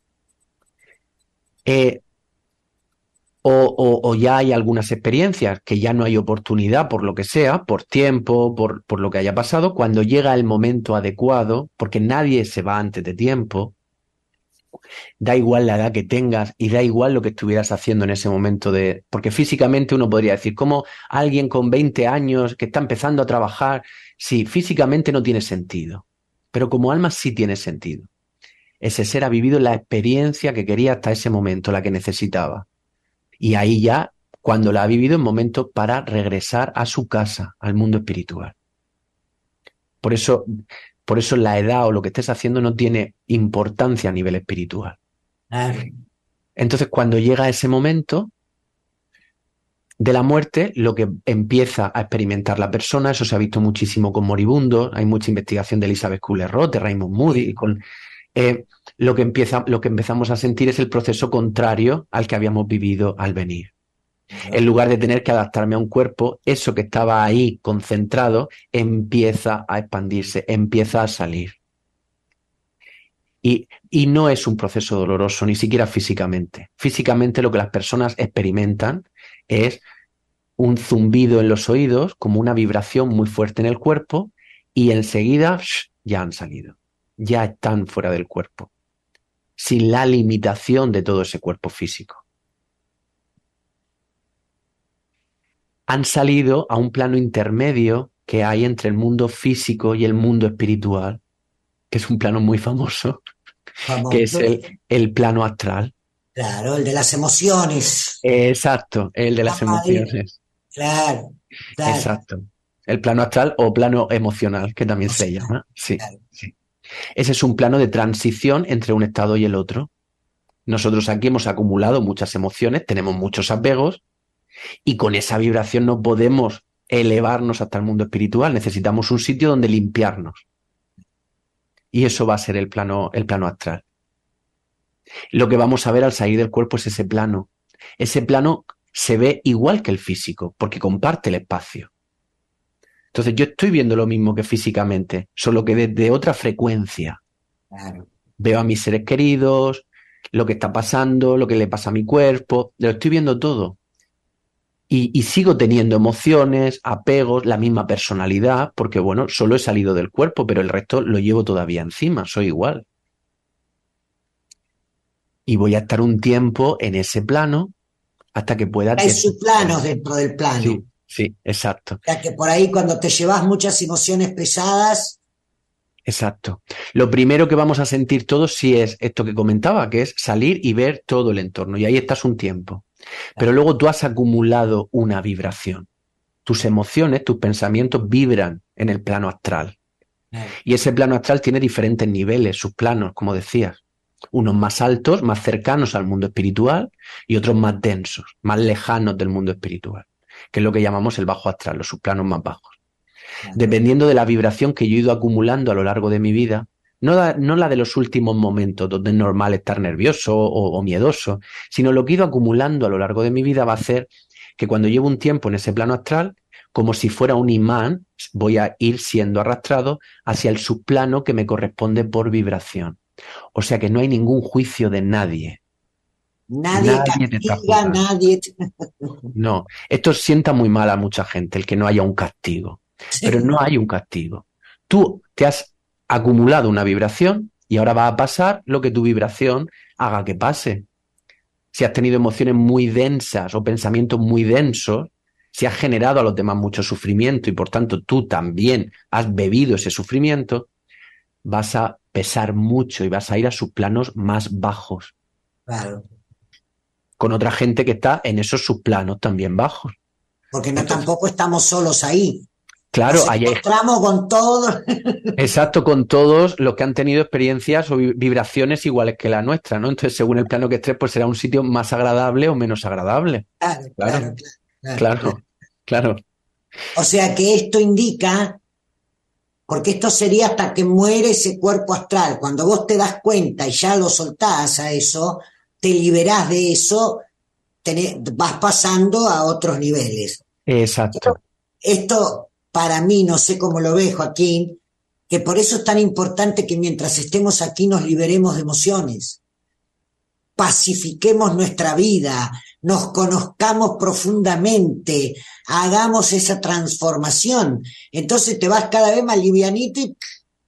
eh, o, o- o ya hay algunas experiencias que ya no hay oportunidad por lo que sea, por tiempo, por, por lo que haya pasado, cuando llega el momento adecuado, porque nadie se va antes de tiempo, da igual la edad que tengas y da igual lo que estuvieras haciendo en ese momento de... Porque físicamente uno podría decir, como alguien con veinte años que está empezando a trabajar, sí, físicamente no tiene sentido, pero como alma sí tiene sentido. Ese ser ha vivido la experiencia que quería hasta ese momento, la que necesitaba. Y ahí ya, cuando la ha vivido, es momento para regresar a su casa, al mundo espiritual. Por eso, por eso la edad o lo que estés haciendo no tiene importancia a nivel espiritual. Claro. Entonces, cuando llega ese momento de la muerte, lo que empieza a experimentar la persona, eso se ha visto muchísimo con moribundos, hay mucha investigación de Elizabeth Kubler-Ross, de Raymond Moody, con, eh, lo que empieza, lo que empezamos a sentir es el proceso contrario al que habíamos vivido al venir. En lugar de tener que adaptarme a un cuerpo, eso que estaba ahí concentrado empieza a expandirse, empieza a salir. Y, y no es un proceso doloroso, ni siquiera físicamente. Físicamente lo que las personas experimentan es un zumbido en los oídos, como una vibración muy fuerte en el cuerpo, y enseguida shh, ya han salido, ya están fuera del cuerpo, sin la limitación de todo ese cuerpo físico. Han salido a un plano intermedio que hay entre el mundo físico y el mundo espiritual, que es un plano muy famoso, Famoso. que es el, el plano astral. Claro, el de las emociones. Exacto, el de las Ah, emociones. Claro, claro. Exacto. El plano astral o plano emocional, que también se Emocional, llama. Sí, claro. sí. Ese es un plano de transición entre un estado y el otro. Nosotros aquí hemos acumulado muchas emociones, tenemos muchos apegos, y con esa vibración no podemos elevarnos hasta el mundo espiritual. Necesitamos un sitio donde limpiarnos. Y eso va a ser el plano, el plano astral. Lo que vamos a ver al salir del cuerpo es ese plano. Ese plano se ve igual que el físico, porque comparte el espacio. Entonces yo estoy viendo lo mismo que físicamente, solo que desde otra frecuencia. Claro. Veo a mis seres queridos, lo que está pasando, lo que le pasa a mi cuerpo, lo estoy viendo todo. Y, y sigo teniendo emociones, apegos, la misma personalidad, porque bueno, solo he salido del cuerpo, pero el resto lo llevo todavía encima, soy igual. Y voy a estar un tiempo en ese plano hasta que pueda... Hay subplanos dentro del plano. Sí, sí, exacto. O sea que por ahí cuando te llevas muchas emociones pesadas... Exacto. Lo primero que vamos a sentir todos sí es esto que comentaba, que es salir y ver todo el entorno. Y ahí estás un tiempo. Pero luego tú has acumulado una vibración. Tus emociones, tus pensamientos vibran en el plano astral. Y ese plano astral tiene diferentes niveles, sus planos, como decías. Unos más altos, más cercanos al mundo espiritual, y otros más densos, más lejanos del mundo espiritual, que es lo que llamamos el bajo astral, los subplanos más bajos. Dependiendo de la vibración que yo he ido acumulando a lo largo de mi vida, no la, no la de los últimos momentos donde es normal estar nervioso o, o miedoso, sino lo que he ido acumulando a lo largo de mi vida va a hacer que cuando llevo un tiempo en ese plano astral, como si fuera un imán, voy a ir siendo arrastrado hacia el subplano que me corresponde por vibración. O sea que no hay ningún juicio de nadie. Nadie, nadie castiga, nadie... No, esto sienta muy mal a mucha gente, el que no haya un castigo. Sí. Pero no hay un castigo. Tú te has acumulado una vibración y ahora va a pasar lo que tu vibración haga que pase. Si has tenido emociones muy densas o pensamientos muy densos, si has generado a los demás mucho sufrimiento y por tanto tú también has bebido ese sufrimiento, vas a pesar mucho y vas a ir a sus planos más bajos. Claro. Con otra gente que está en esos subplanos también bajos. Porque no Entonces, tampoco estamos solos ahí. Claro, Nos encontramos hay... con todos. Exacto, con todos los que han tenido experiencias o vibraciones iguales que la nuestra, ¿no? Entonces, según el plano que estés, pues será un sitio más agradable o menos agradable. Claro, claro, claro, claro, claro, claro. O sea que esto indica, porque esto sería hasta que muere ese cuerpo astral. Cuando vos te das cuenta y ya lo soltás a eso, te liberás de eso, tenés, vas pasando a otros niveles. Exacto. Esto... Para mí, no sé cómo lo ves, Joaquín, que por eso es tan importante que mientras estemos aquí nos liberemos de emociones, pacifiquemos nuestra vida, nos conozcamos profundamente, hagamos esa transformación. Entonces te vas cada vez más livianito y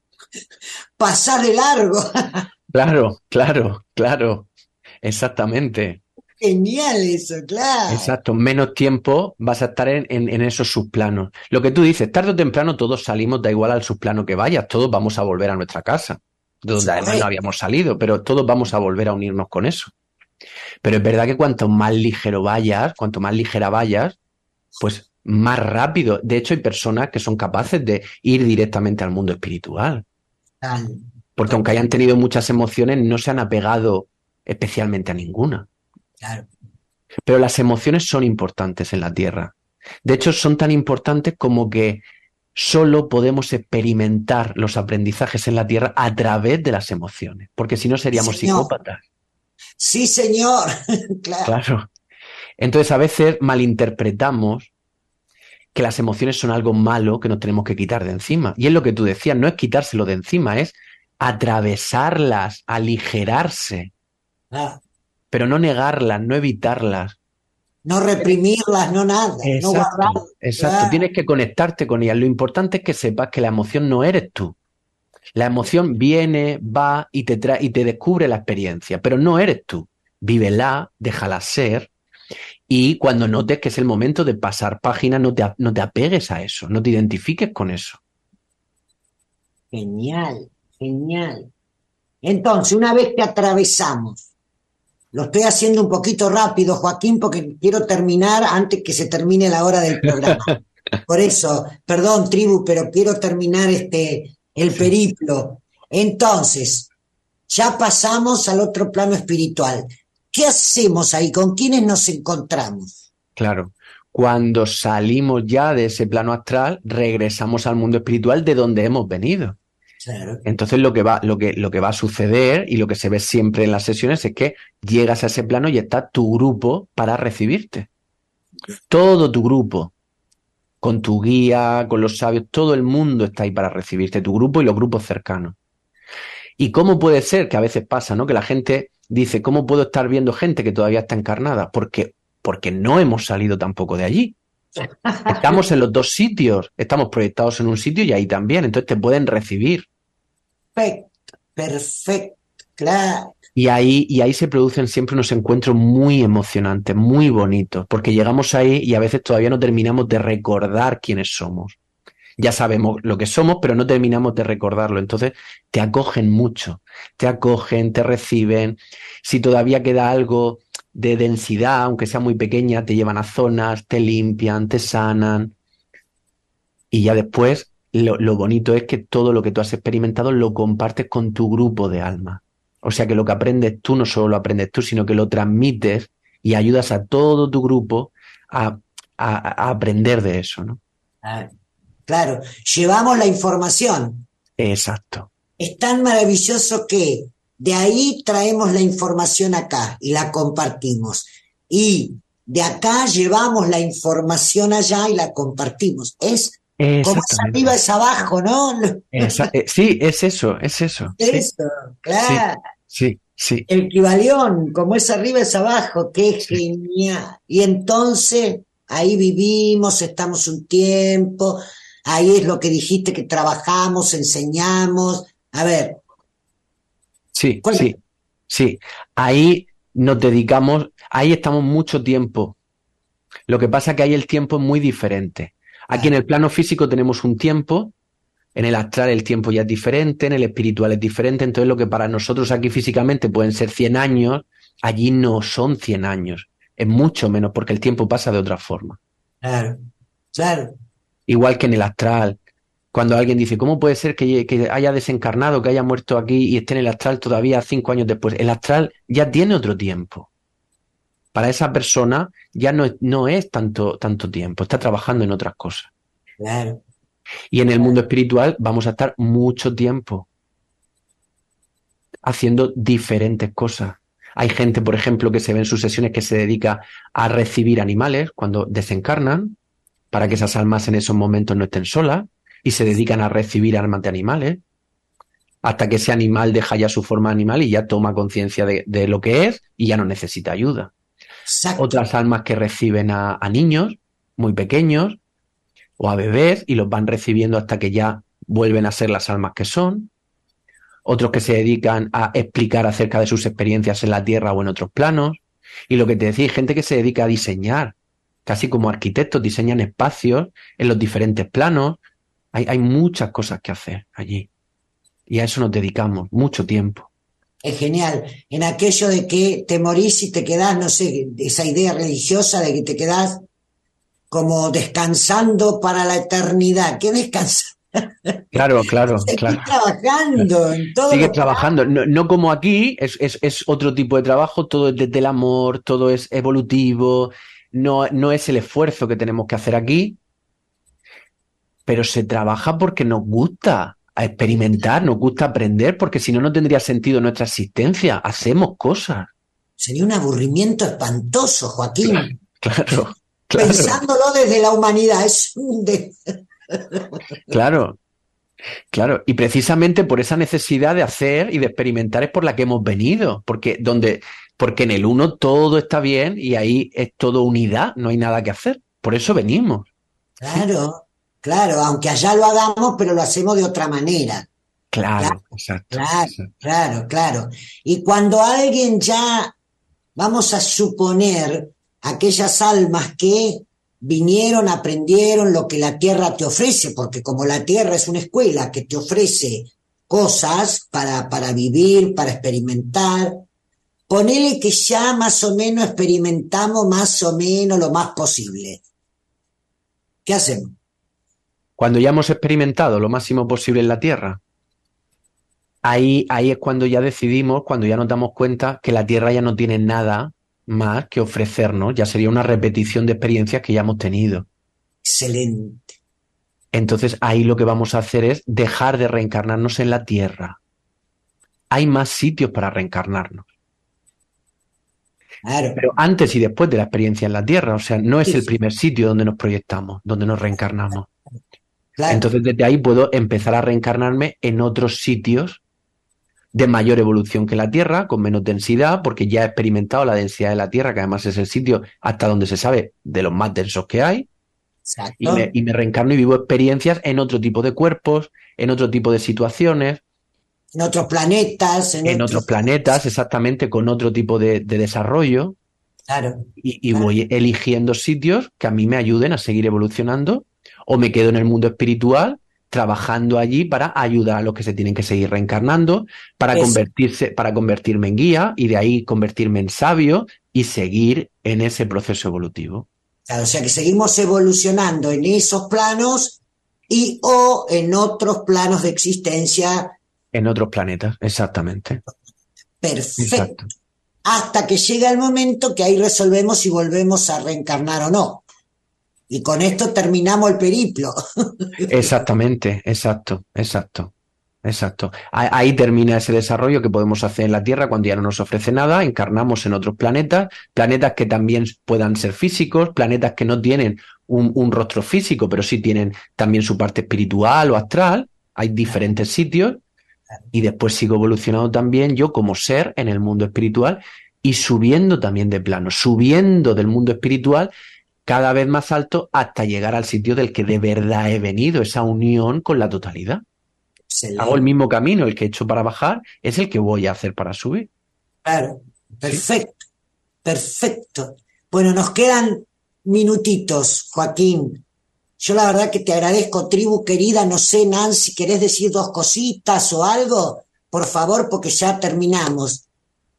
pasás de largo. Claro, claro, claro, exactamente. Genial eso, claro. Exacto, menos tiempo vas a estar en, en, en esos subplanos. Lo que tú dices, tarde o temprano todos salimos, da igual al subplano que vayas, todos vamos a volver a nuestra casa, de donde además no habíamos salido, pero todos vamos a volver a unirnos con eso. Pero es verdad que cuanto más ligero vayas, cuanto más ligera vayas, pues más rápido. De hecho, hay personas que son capaces de ir directamente al mundo espiritual. Porque aunque hayan tenido muchas emociones, no se han apegado especialmente a ninguna. Claro. Pero las emociones son importantes en la Tierra. De hecho, son tan importantes como que solo podemos experimentar los aprendizajes en la Tierra a través de las emociones, porque si no seríamos señor. psicópatas. Sí, señor. Claro. Claro. Entonces, a veces malinterpretamos que las emociones son algo malo que nos tenemos que quitar de encima. Y es lo que tú decías, no es quitárselo de encima, es atravesarlas, aligerarse. Ah. Pero no negarlas, no evitarlas. No reprimirlas, no nada. Exacto, no guardarlas. exacto. Ah. Tienes que conectarte con ellas. Lo importante es que sepas que la emoción no eres tú. La emoción viene, va y te trae y te descubre la experiencia, pero no eres tú. Vívela, déjala ser y cuando notes que es el momento de pasar página, no te, no te apegues a eso, no te identifiques con eso. Genial, genial. Entonces, una vez que atravesamos, lo estoy haciendo un poquito rápido, Joaquín, porque quiero terminar antes que se termine la hora del programa. Por eso, perdón, tribu, pero quiero terminar este el periplo. Entonces, ya pasamos al otro plano espiritual. ¿Qué hacemos ahí? ¿Con quiénes nos encontramos? Claro. Cuando salimos ya de ese plano astral, regresamos al mundo espiritual de donde hemos venido. Claro. Entonces lo que va, lo que, lo que va a suceder y lo que se ve siempre en las sesiones es que llegas a ese plano y está tu grupo para recibirte. Todo tu grupo, con tu guía, con los sabios, todo el mundo está ahí para recibirte, tu grupo y los grupos cercanos. ¿Y cómo puede ser? Que a veces pasa, ¿no? Que la gente dice, ¿cómo puedo estar viendo gente que todavía está encarnada? Porque porque no hemos salido tampoco de allí. Estamos en los dos sitios, estamos proyectados en un sitio y ahí también, entonces te pueden recibir. Perfecto, perfecto, claro. Y ahí, y ahí se producen siempre unos encuentros muy emocionantes, muy bonitos, porque llegamos ahí y a veces todavía no terminamos de recordar quiénes somos. Ya sabemos lo que somos, pero no terminamos de recordarlo. Entonces te acogen mucho, te acogen, te reciben. Si todavía queda algo de densidad, aunque sea muy pequeña, te llevan a zonas, te limpian, te sanan. Y ya después, lo, lo bonito es que todo lo que tú has experimentado lo compartes con tu grupo de alma. O sea que lo que aprendes tú no solo lo aprendes tú, sino que lo transmites y ayudas a todo tu grupo a, a, a aprender de eso, ¿no? Ah, claro, llevamos la información. Exacto. Es tan maravilloso que de ahí traemos la información acá y la compartimos. Y de acá llevamos la información allá y la compartimos. Es como es arriba es abajo, ¿no? Esa, eh, sí, es eso, es eso. Eso, sí. claro. Sí, sí. El Kybalión, como es arriba es abajo, qué sí. Genial. Y entonces ahí vivimos, estamos un tiempo, ahí es lo que dijiste que trabajamos, enseñamos. A ver. Sí, sí, sí. Ahí nos dedicamos, ahí estamos mucho tiempo. Lo que pasa es que ahí el tiempo es muy diferente. Aquí en el plano físico tenemos un tiempo, en el astral el tiempo ya es diferente, en el espiritual es diferente, entonces lo que para nosotros aquí físicamente pueden ser cien años, allí no son cien años, es mucho menos porque el tiempo pasa de otra forma. Claro, claro. Igual que en el astral, cuando alguien dice, ¿cómo puede ser que, que haya desencarnado, que haya muerto aquí y esté en el astral todavía cinco años después? El astral ya tiene otro tiempo. Para esa persona ya no, no es tanto, tanto tiempo, está trabajando en otras cosas. Claro. Y en el mundo espiritual vamos a estar mucho tiempo haciendo diferentes cosas. Hay gente, por ejemplo, que se ve en sus sesiones que se dedica a recibir animales cuando desencarnan, para que esas almas en esos momentos no estén solas, y se dedican a recibir almas de animales, hasta que ese animal deja ya su forma animal y ya toma conciencia de, de lo que es y ya no necesita ayuda. Exacto. Otras almas que reciben a, a niños muy pequeños o a bebés y los van recibiendo hasta que ya vuelven a ser las almas que son. Otros que se dedican a explicar acerca de sus experiencias en la Tierra o en otros planos. Y lo que te decía, hay gente que se dedica a diseñar, casi como arquitectos, diseñan espacios en los diferentes planos. Hay, hay muchas cosas que hacer allí. Y a eso nos dedicamos mucho tiempo. Es genial. En aquello de que te morís y te quedás, no sé, esa idea religiosa de que te quedás como descansando para la eternidad. ¿Qué descansar? Claro, claro, Seguís claro. trabajando en todo. Sigues trabajando. No, no como aquí, es, es, es otro tipo de trabajo, todo es desde el amor, todo es evolutivo, no, no es el esfuerzo que tenemos que hacer aquí, pero se trabaja porque nos gusta a experimentar, nos gusta aprender, porque si no, no tendría sentido nuestra existencia. Hacemos cosas. Sería un aburrimiento espantoso, Joaquín. Claro, claro. Claro. Pensándolo desde la humanidad, es un de... Claro, claro. Y precisamente por esa necesidad de hacer y de experimentar es por la que hemos venido, porque donde, porque en el uno todo está bien y ahí es todo unidad, no hay nada que hacer. Por eso venimos. Claro, claro, aunque allá lo hagamos, pero lo hacemos de otra manera. Claro, claro, exacto. Claro, exacto. claro, claro. Y cuando alguien ya, vamos a suponer, aquellas almas que vinieron, aprendieron lo que la Tierra te ofrece, porque como la Tierra es una escuela que te ofrece cosas para, para vivir, para experimentar, ponele que ya más o menos experimentamos más o menos lo más posible. ¿Qué hacemos? Cuando ya hemos experimentado lo máximo posible en la Tierra, ahí, ahí es cuando ya decidimos, cuando ya nos damos cuenta que la Tierra ya no tiene nada más que ofrecernos, ya sería una repetición de experiencias que ya hemos tenido. Excelente. Entonces ahí lo que vamos a hacer es dejar de reencarnarnos en la Tierra. Hay más sitios para reencarnarnos. Claro. Pero antes y después de la experiencia en la Tierra, o sea, no es el primer sitio donde nos proyectamos, donde nos reencarnamos. Claro. Entonces desde ahí puedo empezar a reencarnarme en otros sitios de mayor evolución que la Tierra, con menos densidad, porque ya he experimentado la densidad de la Tierra, que además es el sitio hasta donde se sabe de los más densos que hay, y me, Exacto. y me reencarno y vivo experiencias en otro tipo de cuerpos, en otro tipo de situaciones, En otros planetas, en en otros otros... planetas, exactamente con otro tipo de, de desarrollo, Claro, y, y claro. voy eligiendo sitios que a mí me ayuden a seguir evolucionando, o me quedo en el mundo espiritual trabajando allí para ayudar a los que se tienen que seguir reencarnando, para Eso. convertirse, para convertirme en guía y de ahí convertirme en sabio y seguir en ese proceso evolutivo. Claro, o sea que seguimos evolucionando en esos planos y o en otros planos de existencia. En otros planetas, exactamente. Perfecto. Exacto. Hasta que llega el momento que ahí resolvemos si volvemos a reencarnar o no. Y con esto terminamos el periplo. Exactamente, exacto, exacto, exacto. A- Ahí termina ese desarrollo que podemos hacer en la Tierra cuando ya no nos ofrece nada, encarnamos en otros planetas, planetas que también puedan ser físicos, planetas que no tienen un, un rostro físico, pero sí tienen también su parte espiritual o astral. Hay diferentes sitios y después sigo evolucionando también yo como ser en el mundo espiritual y subiendo también de plano, subiendo del mundo espiritual cada vez más alto hasta llegar al sitio del que de verdad he venido, esa unión con la totalidad. Excelente. Hago el mismo camino, el que he hecho para bajar, es el que voy a hacer para subir. Claro, perfecto, perfecto. Bueno, nos quedan minutitos, Joaquín. Yo la verdad que te agradezco, tribu querida. No sé, Nancy, ¿querés decir dos cositas o algo? Por favor, porque ya terminamos.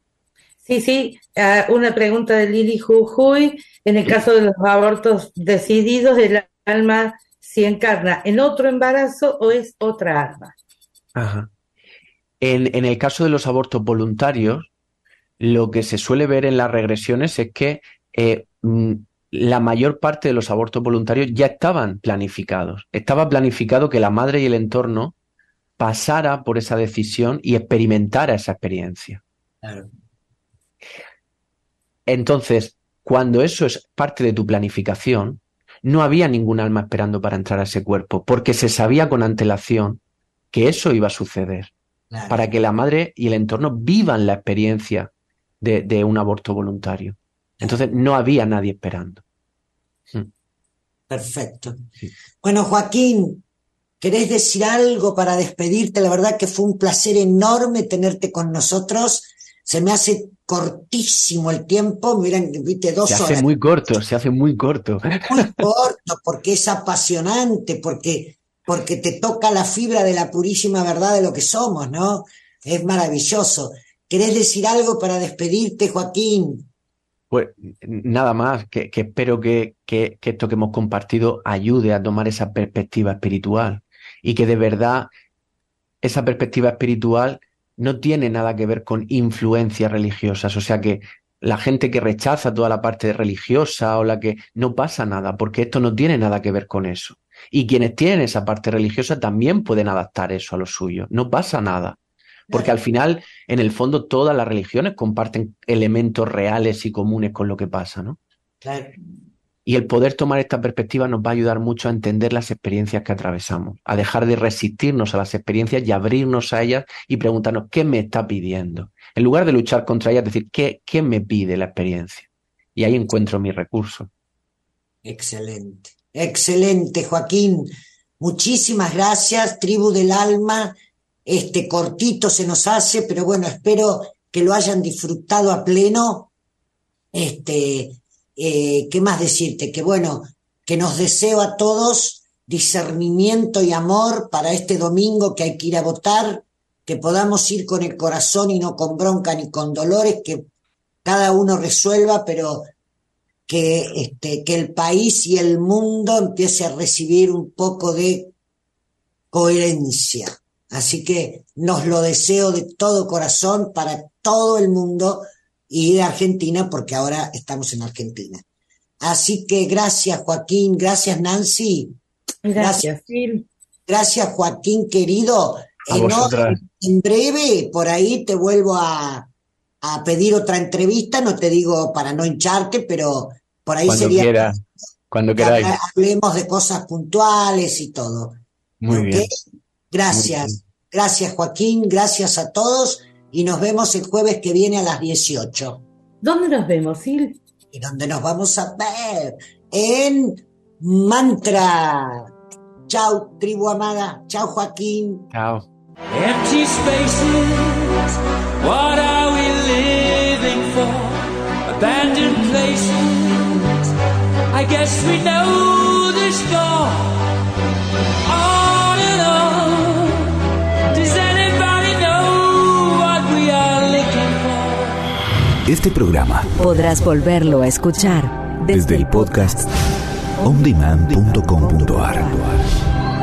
Sí, sí, ah, una pregunta de Lili Jujuy. En el caso de los abortos decididos, ¿el alma si encarna en otro embarazo o es otra alma? Ajá. En, en el caso de los abortos voluntarios, lo que se suele ver en las regresiones es que eh, mm, la mayor parte de los abortos voluntarios ya estaban planificados. Estaba planificado que la madre y el entorno pasara por esa decisión y experimentara esa experiencia. Claro. Entonces, cuando eso es parte de tu planificación, no había ningún alma esperando para entrar a ese cuerpo, porque se sabía con antelación que eso iba a suceder, Claro. para que la madre y el entorno vivan la experiencia de, de un aborto voluntario. Entonces, no había nadie esperando. Perfecto. Sí. Bueno, Joaquín, ¿querés decir algo para despedirte? La verdad que fue un placer enorme tenerte con nosotros. Se me hace cortísimo el tiempo, miren, viste, dos Se hace horas. muy corto, se hace muy corto. Muy corto, porque es apasionante, porque, porque te toca la fibra de la purísima verdad de lo que somos, ¿no? Es maravilloso. ¿Querés decir algo para despedirte, Joaquín? Pues nada más, que, que espero que, que, que esto que hemos compartido ayude a tomar esa perspectiva espiritual y que de verdad esa perspectiva espiritual no tiene nada que ver con influencias religiosas, o sea que la gente que rechaza toda la parte religiosa o la que no pasa nada, porque esto no tiene nada que ver con eso. Y quienes tienen esa parte religiosa también pueden adaptar eso a lo suyo, no pasa nada. Porque al final, en el fondo, todas las religiones comparten elementos reales y comunes con lo que pasa, ¿no? Claro. Y el poder tomar esta perspectiva nos va a ayudar mucho a entender las experiencias que atravesamos, a dejar de resistirnos a las experiencias y abrirnos a ellas y preguntarnos qué me está pidiendo. En lugar de luchar contra ellas, decir, ¿qué, qué me pide la experiencia? Y ahí encuentro mi recurso. Excelente, excelente, Joaquín. Muchísimas gracias, tribu del alma. Este cortito se nos hace, pero bueno, espero que lo hayan disfrutado a pleno. Este, eh, ¿qué más decirte? Que bueno, que nos deseo a todos discernimiento y amor para este domingo que hay que ir a votar, que podamos ir con el corazón y no con bronca ni con dolores, que cada uno resuelva, pero que, este, que el país y el mundo empiece a recibir un poco de coherencia. Así que nos lo deseo de todo corazón para todo el mundo y de Argentina, porque ahora estamos en Argentina. Así que gracias, Joaquín, gracias, Nancy. Gracias, Phil. Gracias, Joaquín, querido. A Eh, no, vosotras. en breve, por ahí te vuelvo a, a pedir otra entrevista, no te digo para no hincharte, pero por ahí Cuando sería quieras, cuando que queráis. hablemos de cosas puntuales y todo. Muy ¿Ok? bien. Gracias. Muy bien. Gracias, Joaquín, gracias a todos y nos vemos el jueves que viene a las dieciocho. ¿Dónde nos vemos, Sil? ¿Y dónde nos vamos a ver? En Mantra. Chao, tribu amada. Chao, Joaquín. Chao. Empty spaces, what are we living for? Abandoned places, I guess we know the score. On and on, does anybody know what we are looking for? Este programa podrás volverlo a escuchar desde el podcast on demand punto com punto a r.